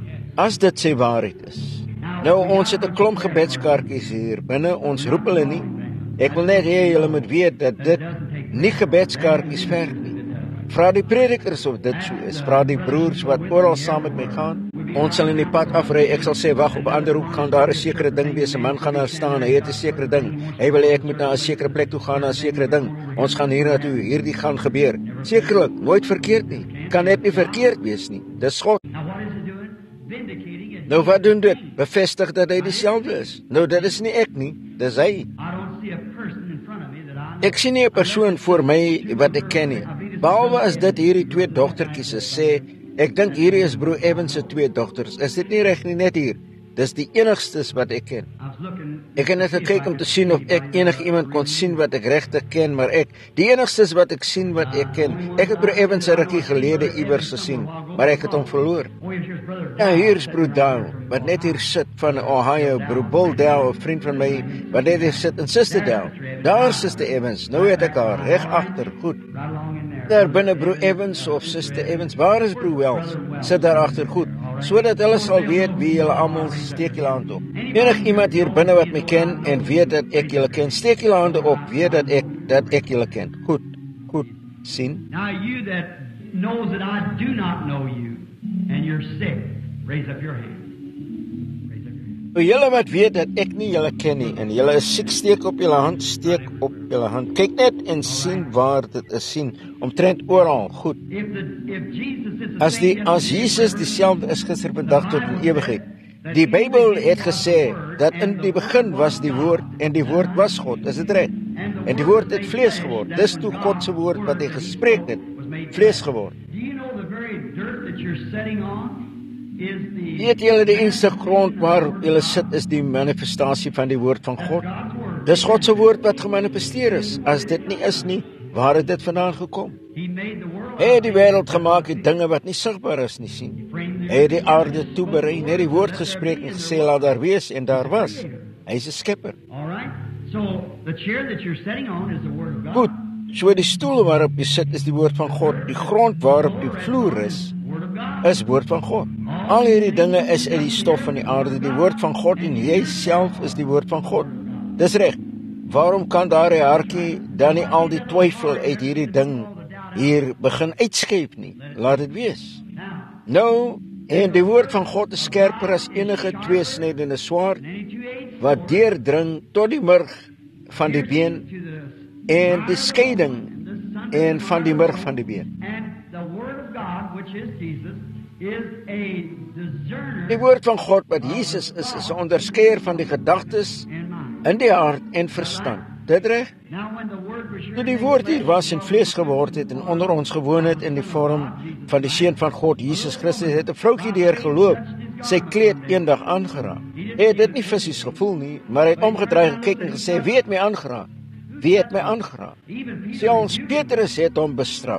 As dit sy waarheid is. Nou, ons het 'n klomp gebedskaartjies hier binne, ons roep hulle nie. Ek wil net hê julle moet weet dat dit nie gebedskaartjies verg nie. Vra die predikers of dit so is, vra die broers wat oral saam met my gaan. Ons sal in die pad afry, ek sal sê, wag, op 'n ander hoek gaan daar 'n sekere ding wees, 'n man gaan daar staan, hy het 'n sekere ding. Hy wil hê ek moet na 'n sekere plek toe gaan, na 'n sekere ding. Ons gaan hier na toe, hierdie gaan gebeur. Sekerlik, nooit verkeerd nie. Kan net nie verkeerd wees nie. Dis God. Now what is it doing? Vindicating it. Nou wat doen dit? Bevestig dat hy dieselfde is. Nou dit is nie ek nie, dis hy. I don't see a person in front of me that I know. Ek sien nie 'n persoon voor my wat ek ken nie. Behalwe as dit hierdie twee dogtertjies is, sê ek dink hierdie is broer Evans se twee dogters. Is dit nie reg nie, net hier? Dis die enigstes wat ek ken. I was looking. Ek het net gekyk om te sien of ek enige iemand kon sien wat ek regtig ken, maar ek, die enigstes wat ek sien wat ek ken. Ek het broer Evans 'n rukkie gelede iewers gesien, maar ek het hom verloor. Oh, here's your brother. Ja, hier is broer Dow, wat net hier sit van Ohio, broer Bill Dow, 'n vriend van my, wat net hier sit, en Suster Dow. Daar is Suster Evans, nou het ek haar, reg agter, goed. Right along in there. Daar binne broer Evans of Suster Evans, waar is broer Wells? Sit daar agter, goed, sodat hulle sal weet wie julle almal, steek julle hand op. Enig iemand hier binne wat my ken en weet dat ek julle ken, steek julle hande op, weet dat ek, dat ek julle ken. Goed, goed, sien. Now you that knows that I do not know you and you're sick, raise up your hand. Raise up your hand. Nou julle wat weet dat ek nie julle ken nie en julle is siek, steek op julle hand, steek op julle hand. Kyk net en sien waar dit is, sien, omtrent oral, goed. If the if Jesus is the As die same as yesterday, Jesus dieselfde is gister, vandag tot in ewigheid. Die Bybel het gesê dat in die begin was die woord en die woord was God, is dit reg? En die woord het vlees geword. Dis toe God se woord wat hy gespreek het, vlees geword. Do you know the very dirt that you're sitting on is the Weet julle die enigste grond waarop julle sit is die manifestasie van die woord van God? God's word? Dis God se woord wat gemanifesteer is. As dit nie is nie, waar het dit vandaan gekom? He made the world. Hy het die wêreld gemaak, die dinge wat nie sigbaar is nie, sien. Hy het die aarde toeberei, net die woord gespreek en gesê laat daar wees en daar was. Hy's 'n skepper. All right. So the chair that you're sitting on is the word of God. Goed, so die stoel waarop jy sit is die woord van God. Die grond waarop die vloer is, Word of God. is woord van God. Al hierdie dinge is uit die stof van die aarde, die woord van God en jy self is die woord van God. Dis reg. waarom kan daardie hartjie dan nie al die twyfel uit hierdie ding hier begin uitskeep nie? Laat dit wees. Nou, en die woord van God is skerper as enige tweesnydende swaard, wat deurdring tot die murg van die been en die skeiding en van die murg van die been. Die woord van God wat Jesus is, is 'n onderskeier van die gedagtes in die hart en verstand. Dit reg? Toe die woord hier was en vlees geword het en onder ons gewoon het in die vorm van die Seun van God, Jesus Christus, het 'n vroutjie deur geloof, sy kleed eendag aangeraak. Hy het dit nie fisies gevoel nie, maar hy het omgedraai gekyk en gesê, wie het my aangeraak? Wie het my aangeraak? Selfs Petrus het hom bestraf.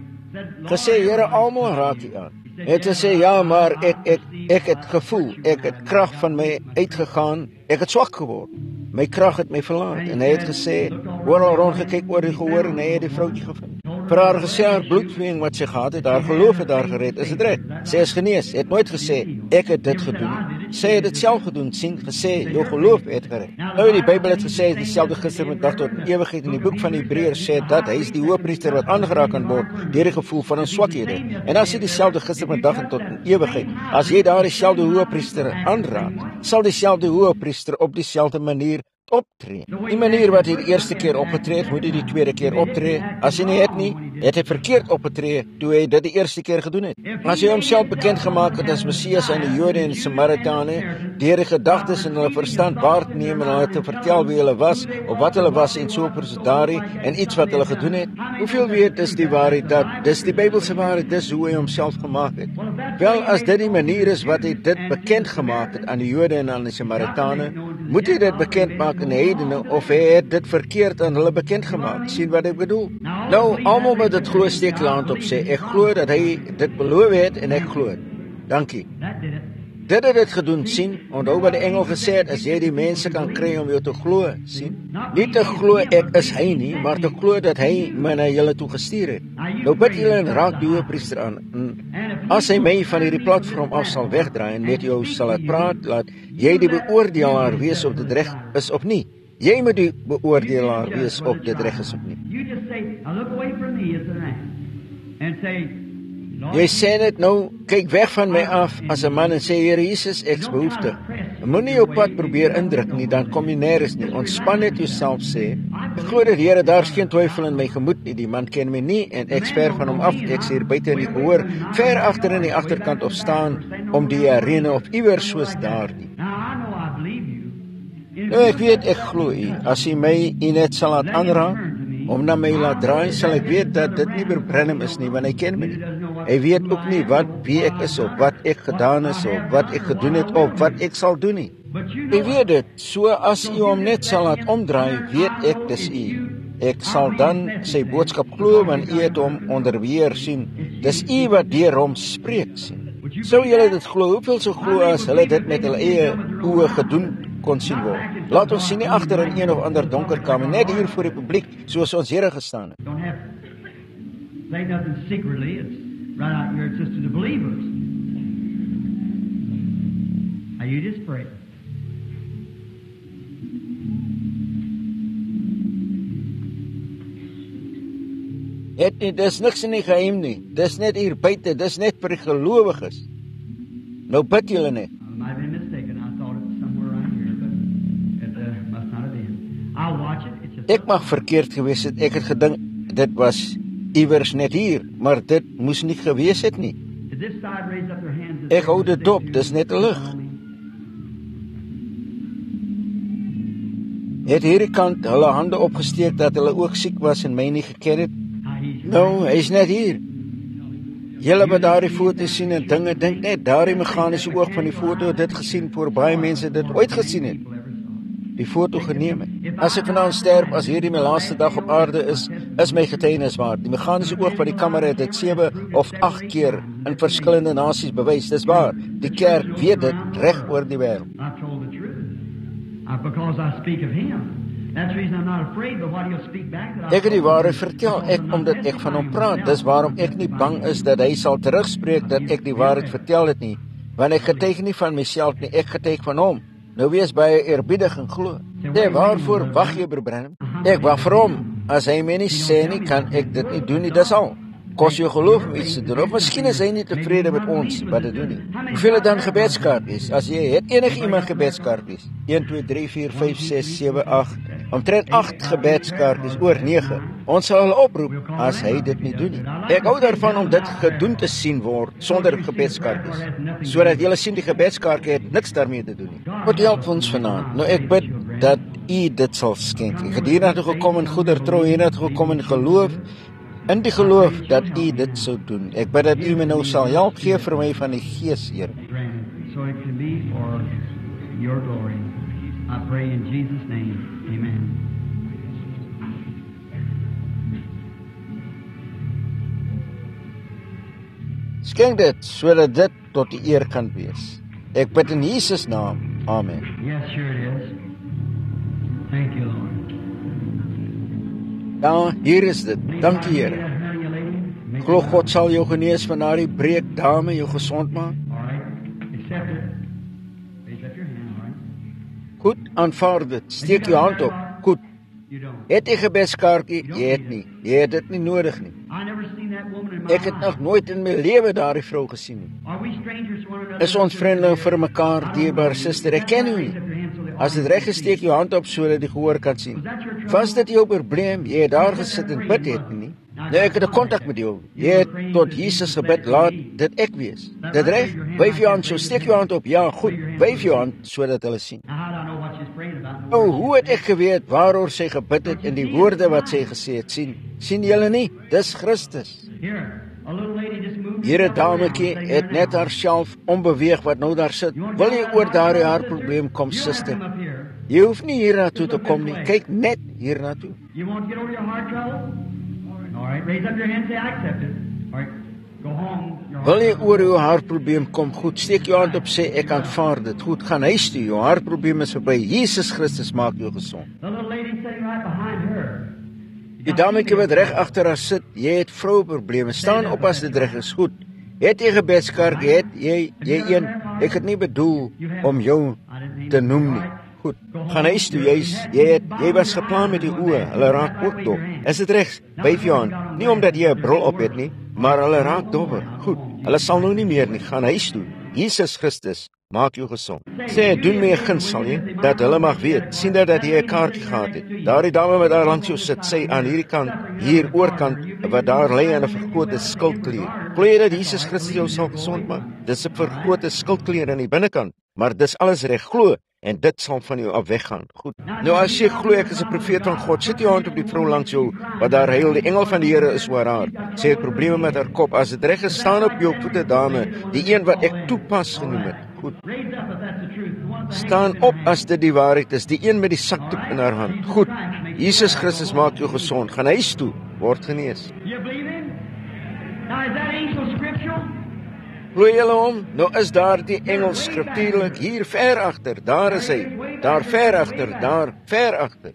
Gesê, Here, almal raak U aan. Het gesê, ja, maar ek, ek, ek het gevoel, ek het krag van my uitgegaan, ek het swak geword. My krag het my verlaat. En hy het gesê, oral rondgekyk oor die gehoor en hy het die vroutjie gevind. Vir haar gesê, haar bloedvloeiing wat sy gehad het, haar geloof het haar gered. Is dit reg? Sy is genees. Het nooit gesê, ek het dit gedoen. Sy het dit self gedoen, sien, gesê, jou geloof het gered. Nou, die Bybel het gesê, dieselfde gister met dag tot in ewigheid. In die boek van die Hebreërs sê dat hy is die hoëpriester wat aangeraak kan word deur die gevoel van 'n swakhede. En as jy dieselfde gister met dag en tot in ewigheid, as jy daar dieselfde hoëpriester aanraak, sal dieselfde hoëpriester op dieselfde manier optree. Die manier wat hy die eerste keer opgetree het, moet hy die tweede keer optree. As hy nie het nie, het hy verkeerd opgetree toe hy dit die eerste keer gedoen het. As hy homself bekend gemaak het as Messias aan die Jode en Samaritane, deur die gedagtes en hulle verstand waar te neem en hulle te vertel wie hulle was, of wat hulle was en so persodari, en iets wat hulle gedoen het. Hoeveel weet is die waarheid dat, dis die Bybelse waarheid, dis hoe hy homself gemaak het. Wel, as dit die manier is wat hy dit bekend gemaak het aan die Jode en aan die Samaritane, moet hy dit bekend maak in die heidene, of hy het dit verkeerd aan hulle bekend gemaak. Sien wat ek bedoel? Nou, almal wat dit glo steek hulle hand op, sê, ek glo dat hy dit beloof het en ek glo het. Dankie. Dit het dit gedoen, sien, onthou wat die engel gesê het, as jy die mense kan kry om jou te glo, sien. Nie te glo ek is hy nie, maar te glo dat hy my na julle toe gestuur het. Nou bid julle en raak die hoëpriester aan. En as hy my van hierdie platform af sal wegdraai en met jou sal het praat, laat jy die beoordelaar wees of dit reg is of nie. Jy moet die beoordelaar wees of dit reg is of nie. Jy sê net nou, kyk weg van my af as 'n man en sê, Here Jesus, ek's behoeftig. Moenie jou pad probeer indruk nie, dan kom jy nêrens nie. Ontspan net jouself, sê, ek glo dat Here, daar's geen twyfel in my gemoed nie. Die man ken my nie en ek ver van hom af. Ek's hier buite in die gehoor, ver agter in die agterkant of staan om die arena of iewers soos daardie. Nou ek weet, ek glo U. As U my U net sal laat aanraak, om na my laat draai, sal ek weet dat dit nie Broer Branham is nie, want hy ken my nie. Hy weet ook nie wat wie ek is, of wat ek gedaan is, of wat ek gedoen het, of wat ek sal doen nie. Hy weet dit, so as U hom net sal laat omdraai, weet ek dis U. Ek sal dan sy boodskap glo, want U het hom onder beheer, sien. Dis U wat deur hom spreek, sien. Sou julle dit glo, hoeveel sou glo as hulle dit met hulle eie oë gedoen kon sien word? Laat ons sien nie agter in een of ander donker kamer, net hier voor die publiek, soos ons Here gestaan het. Don't have say nothing secretly. It's right out here. It's just to the believers. Now you just pray. Het nie, dis niks in die geheim nie. Dis net hier buite, dis net vir die gelowiges. Nou bid julle net. I might have been mistaken. I thought it was somewhere around here, but it uh, must not have been. I'll watch it. It's just Ek mag verkeerd gewees het. Ek het gedink dit was iewers net hier, maar dit moes nie gewees het nie. Did this side raise up their hands? Ek hou dit dop, dis net 'n lig. Het hierdie kant hulle hande opgesteek dat hulle ook siek was en my nie geken het. Nou, hy is net hier. Julle wat daardie foto sien en dinge, dink net, daardie meganiese oog van die foto het dit gesien voor baie mense dit ooit gesien het. Die foto geneem het. As ek vanaand sterf, as hierdie my laaste dag op aarde is, is my getuienis waar. Die meganiese oog van die kamera het dit sewe of agt keer in verskillende nasies bewys. Dis waar. Die kerk weet dit reg oor die wêreld. I told the truth. Uh, because I speak of him. That's the reason I'm not afraid, but what he'll speak back that I Ek het die waarheid vertel, ek omdat ek van hom praat. Dis waarom ek nie bang is dat hy sal terugspreek dat ek die waarheid vertel het nie. Want ek getuig nie van myself nie, ek getuig van hom. Nou wees baie eerbiedig en glo. Sê, waarvoor wag jy, broer Branham? Ek wag vir hom. As hy my nie sê nie, kan ek dit nie doen nie, dis al. Kos jou geloof om iets te doen, of miskien is hy nie tevrede met ons, wat dit doen nie. Hoeveel het dan gebedskaartjies? As jy het enige iemand gebedskaartjies? een, twee, drie, vier, vyf, ses, sewe, agt, omtrent agt gebedskaartjies, oor nege. Ons sal hulle oproep, as hy dit nie doen nie. Ek hou daarvan om dit gedoen te sien word, sonder gebedskaartjies, sodat julle sien die gebedskaartjie het niks daarmee te doen nie. God help ons vanaand. Nou ek bid dat U dit sal skenk. Ek het hiernatoe gekom in goedertrou, hiernatoe gekom in geloof, in die geloof dat U dit sou doen. Ek bid dat U my nou sal help gee vir my van die Gees, Here. So it can be for your glory. I pray in Jesus' name. Amen. Skenk dit sodat dit tot die eer kan wees. Ek bid in Jesus naam. Amen. Yes, sure it is. Thank you, Lord. Ja, hier is dit. Dankie, Here. Glo God sal jou genees van daardie breek dame, jou gesond maak. Goed, aanvaar dit. Steek jou hand op. Goed. Het jy gebedskaartjie? Jy het nie. Jy het dit nie nodig nie. Ek het nog nooit in my lewe daardie vrou gesien nie. Is ons vriende vir mekaar, dierbare suster? Ek ken u nie. As dit reg is, steek jou hand op sodat die gehoor kan sien. Was dit jou probleem? Jy het daar gesit en bid het nie. Nou ek het 'n kontak met jou. Jy het tot Jesus gebid, laat dit ek wees. Dit reg? Wyf jou hand, so steek jou hand op. Ja, goed. Wyf jou hand sodat hulle sien. Oh, hoe het ek geweet waaroor sy gebid het en die woorde wat sy gesê het? Sien, sien julle nie? Dis Christus. Hier 'n dametjie het net haarself onbeweeg wat nou daar sit. Wil jy oor daardie haar probleem kom, suster? Jy hoef nie hier na toe te kom nie. Kyk net hier na toe. Wil jy oor jou hartprobleem kom? Goed, steek jou hand op, sê ek aanvaar dit. Goed, gaan huis toe. Jou hartprobleem is verby. Jesus Christus maak jou gesond. Die dametjie wat reg agter haar sit, jy het vroueprobleme. Staan op as dit reg is. Goed. Het jy gebedskaart? Het jy jy een? Ek het nie bedoel om jou te noem nie. Goed. Gaan huis toe. Jy's jy het jy was geplan met die oë. Hulle raak ook dop. Is dit reg? Wyf jou aan. Nie omdat jy 'n bril op het nie, maar hulle raak doffer. Goed. Hulle sal nou nie meer nie. Gaan huis toe. Jesus Christus maak jou gesond. Sê, doen my 'n guns, sal jy, dat hulle mag weet, sien dat, dat jy 'n kaartjie gehad het. Daardie dame wat daar langs jou sit, sê aan hierdie kant, hier oorkant, wat daar lê in 'n vergrote skildklier. Glo jy dat Jesus Christus jou sal gesond maak? Dis 'n vergrote skildklier aan die binnekant, maar dis alles reg. Glo, en dit sal van jou af weggaan. Goed. Nou as jy glo ek is 'n profeet van God, sit jou hand op die vrou langs jou, wat daar huil. Die engel van die Here is oor haar. Sy het probleme met haar kop. As dit reg is, staan op jou voete, dame, die een wat ek toepas genoem het. Goed. Staan op as dit die waarheid is, die een met die sakdoek in haar hand. Goed. Jesus Christus maak jou gesond. Gaan huis toe, word genees. Glo julle hom? Nou is daar die engel skriftuurlik hier ver agter. Daar is hy. Daar ver agter, daar ver agter.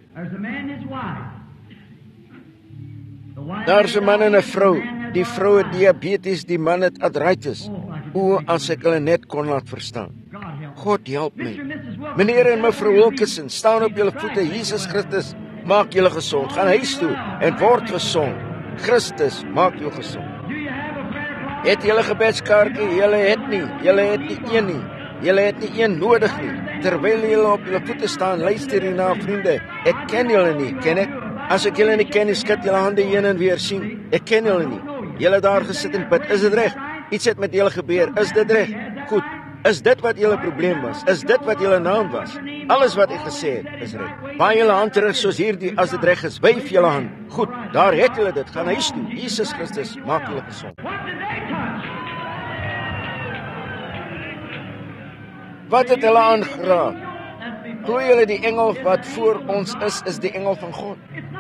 Daar's 'n man en 'n vrou. Die vrou het diabetes, die man het artritis. O, as ek hulle net kon laat verstaan. God help my. Meneer en mevrou Wilkinson, staan op julle voete. Jesus Christus maak julle gesond. Gaan huis toe en word gesond. Christus maak jou gesond. Het julle gebedskaartjie? Julle het nie. Julle het nie een nie. Julle het nie een nodig nie. Terwyl julle op julle voete staan, luister hierna, vriende. Ek ken julle nie, ken ek? As ek julle nie ken, skud julle hande heen en weer sien. Ek ken julle nie. Julle daar gesit en bid. Is dit reg? Iets het met julle gebeur. Is dit reg? Goed. Is dit wat julle probleem was? Is dit wat julle naam was? Alles wat ek gesê het, is reg. Baie julle hand terug soos hierdie, as dit reg is. Wyf julle hand. Goed. Daar het julle dit. Gaan huis toe. Jesus Christus maak julle gesond. Wat het hulle aangeraak? Glo julle die engel wat voor ons is, is die engel van God?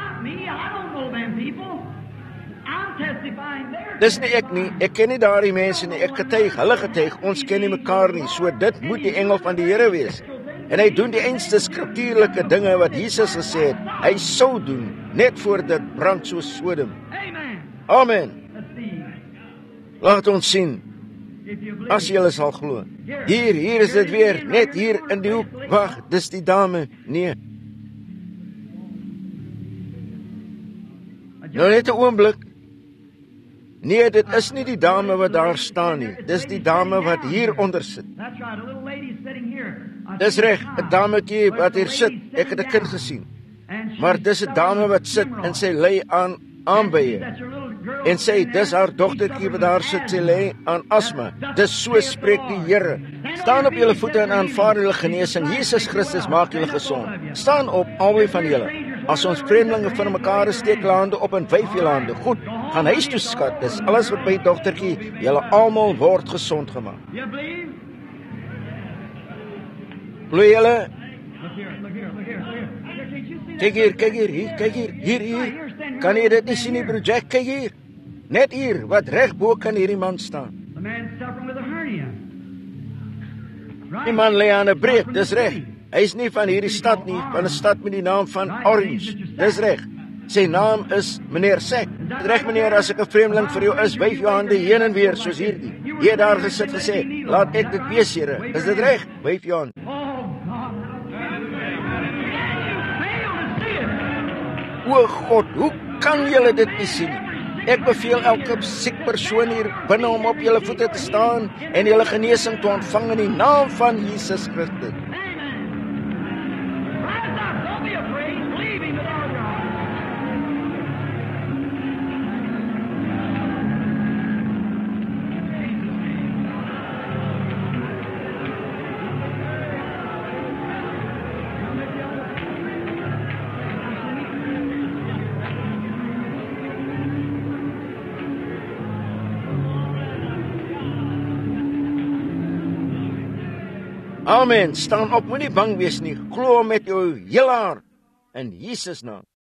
Dis nie ek nie, ek ken nie daardie mense nie, ek getuig, hulle getuig, ons ken nie mekaar nie, so dit moet die engel van die Here wees. En hy doen die einste skriftuurlike dinge wat Jesus gesê het, hy sou doen, net voor dit brand soos Sodom. Amen. Laat ons sien, As julle sal glo. Hier, hier is dit weer, net hier in die hoek. Wag, dis die dame. Nee. Nou net 'n oomblik. Nee, dit is nie die dame wat daar staan nie. Dis die dame wat hier onder sit. Dis reg, 'n dametjie wat hier sit. Ek het 'n kind gesien. Maar dis 'n dame wat sit en sy lê aan aanbye. En sê, dis haar dogtertjie wat daar sit, sy lê aan asma. Dis so spreek die Here. Staan op julle voete en aanvaar julle genesing. Jesus Christus maak julle gesond. Staan op, albei van julle. As ons vreemdelinge vir mekaar steek julle hande op en wyf julle hande. Goed, gaan huis toe skat. Dis alles wat by dogtertjie, julle almal word gesond gemaak. Glo julle? Kyk hier, kyk hier, hier, kyk hier, hier, hier. Kan jy dit nie sien nie, broer Jack? Kyk hier. Net hier, wat reg bo kan hierdie man staan. Die man lê aan 'n breek, dis reg. Hy is nie van hierdie stad nie, van 'n stad met die naam van Orange. Dis reg. Sy naam is meneer Sack. Reg meneer, as ek 'n vreemdeling vir jou is, wyf jou hande heen en weer soos hierdie. Jy het daar gesit gesê, laat ek dit wees, Here. Is dit reg? Wyf jou hande. O God, hoe kan julle dit nie sien? Ek beveel elke siek persoon hier binne om op julle voete te staan en julle genesing te ontvang in die naam van Jesus Christus. Amen. Staan op, moenie bang wees nie. Glo met jou hele hart in Jesus naam.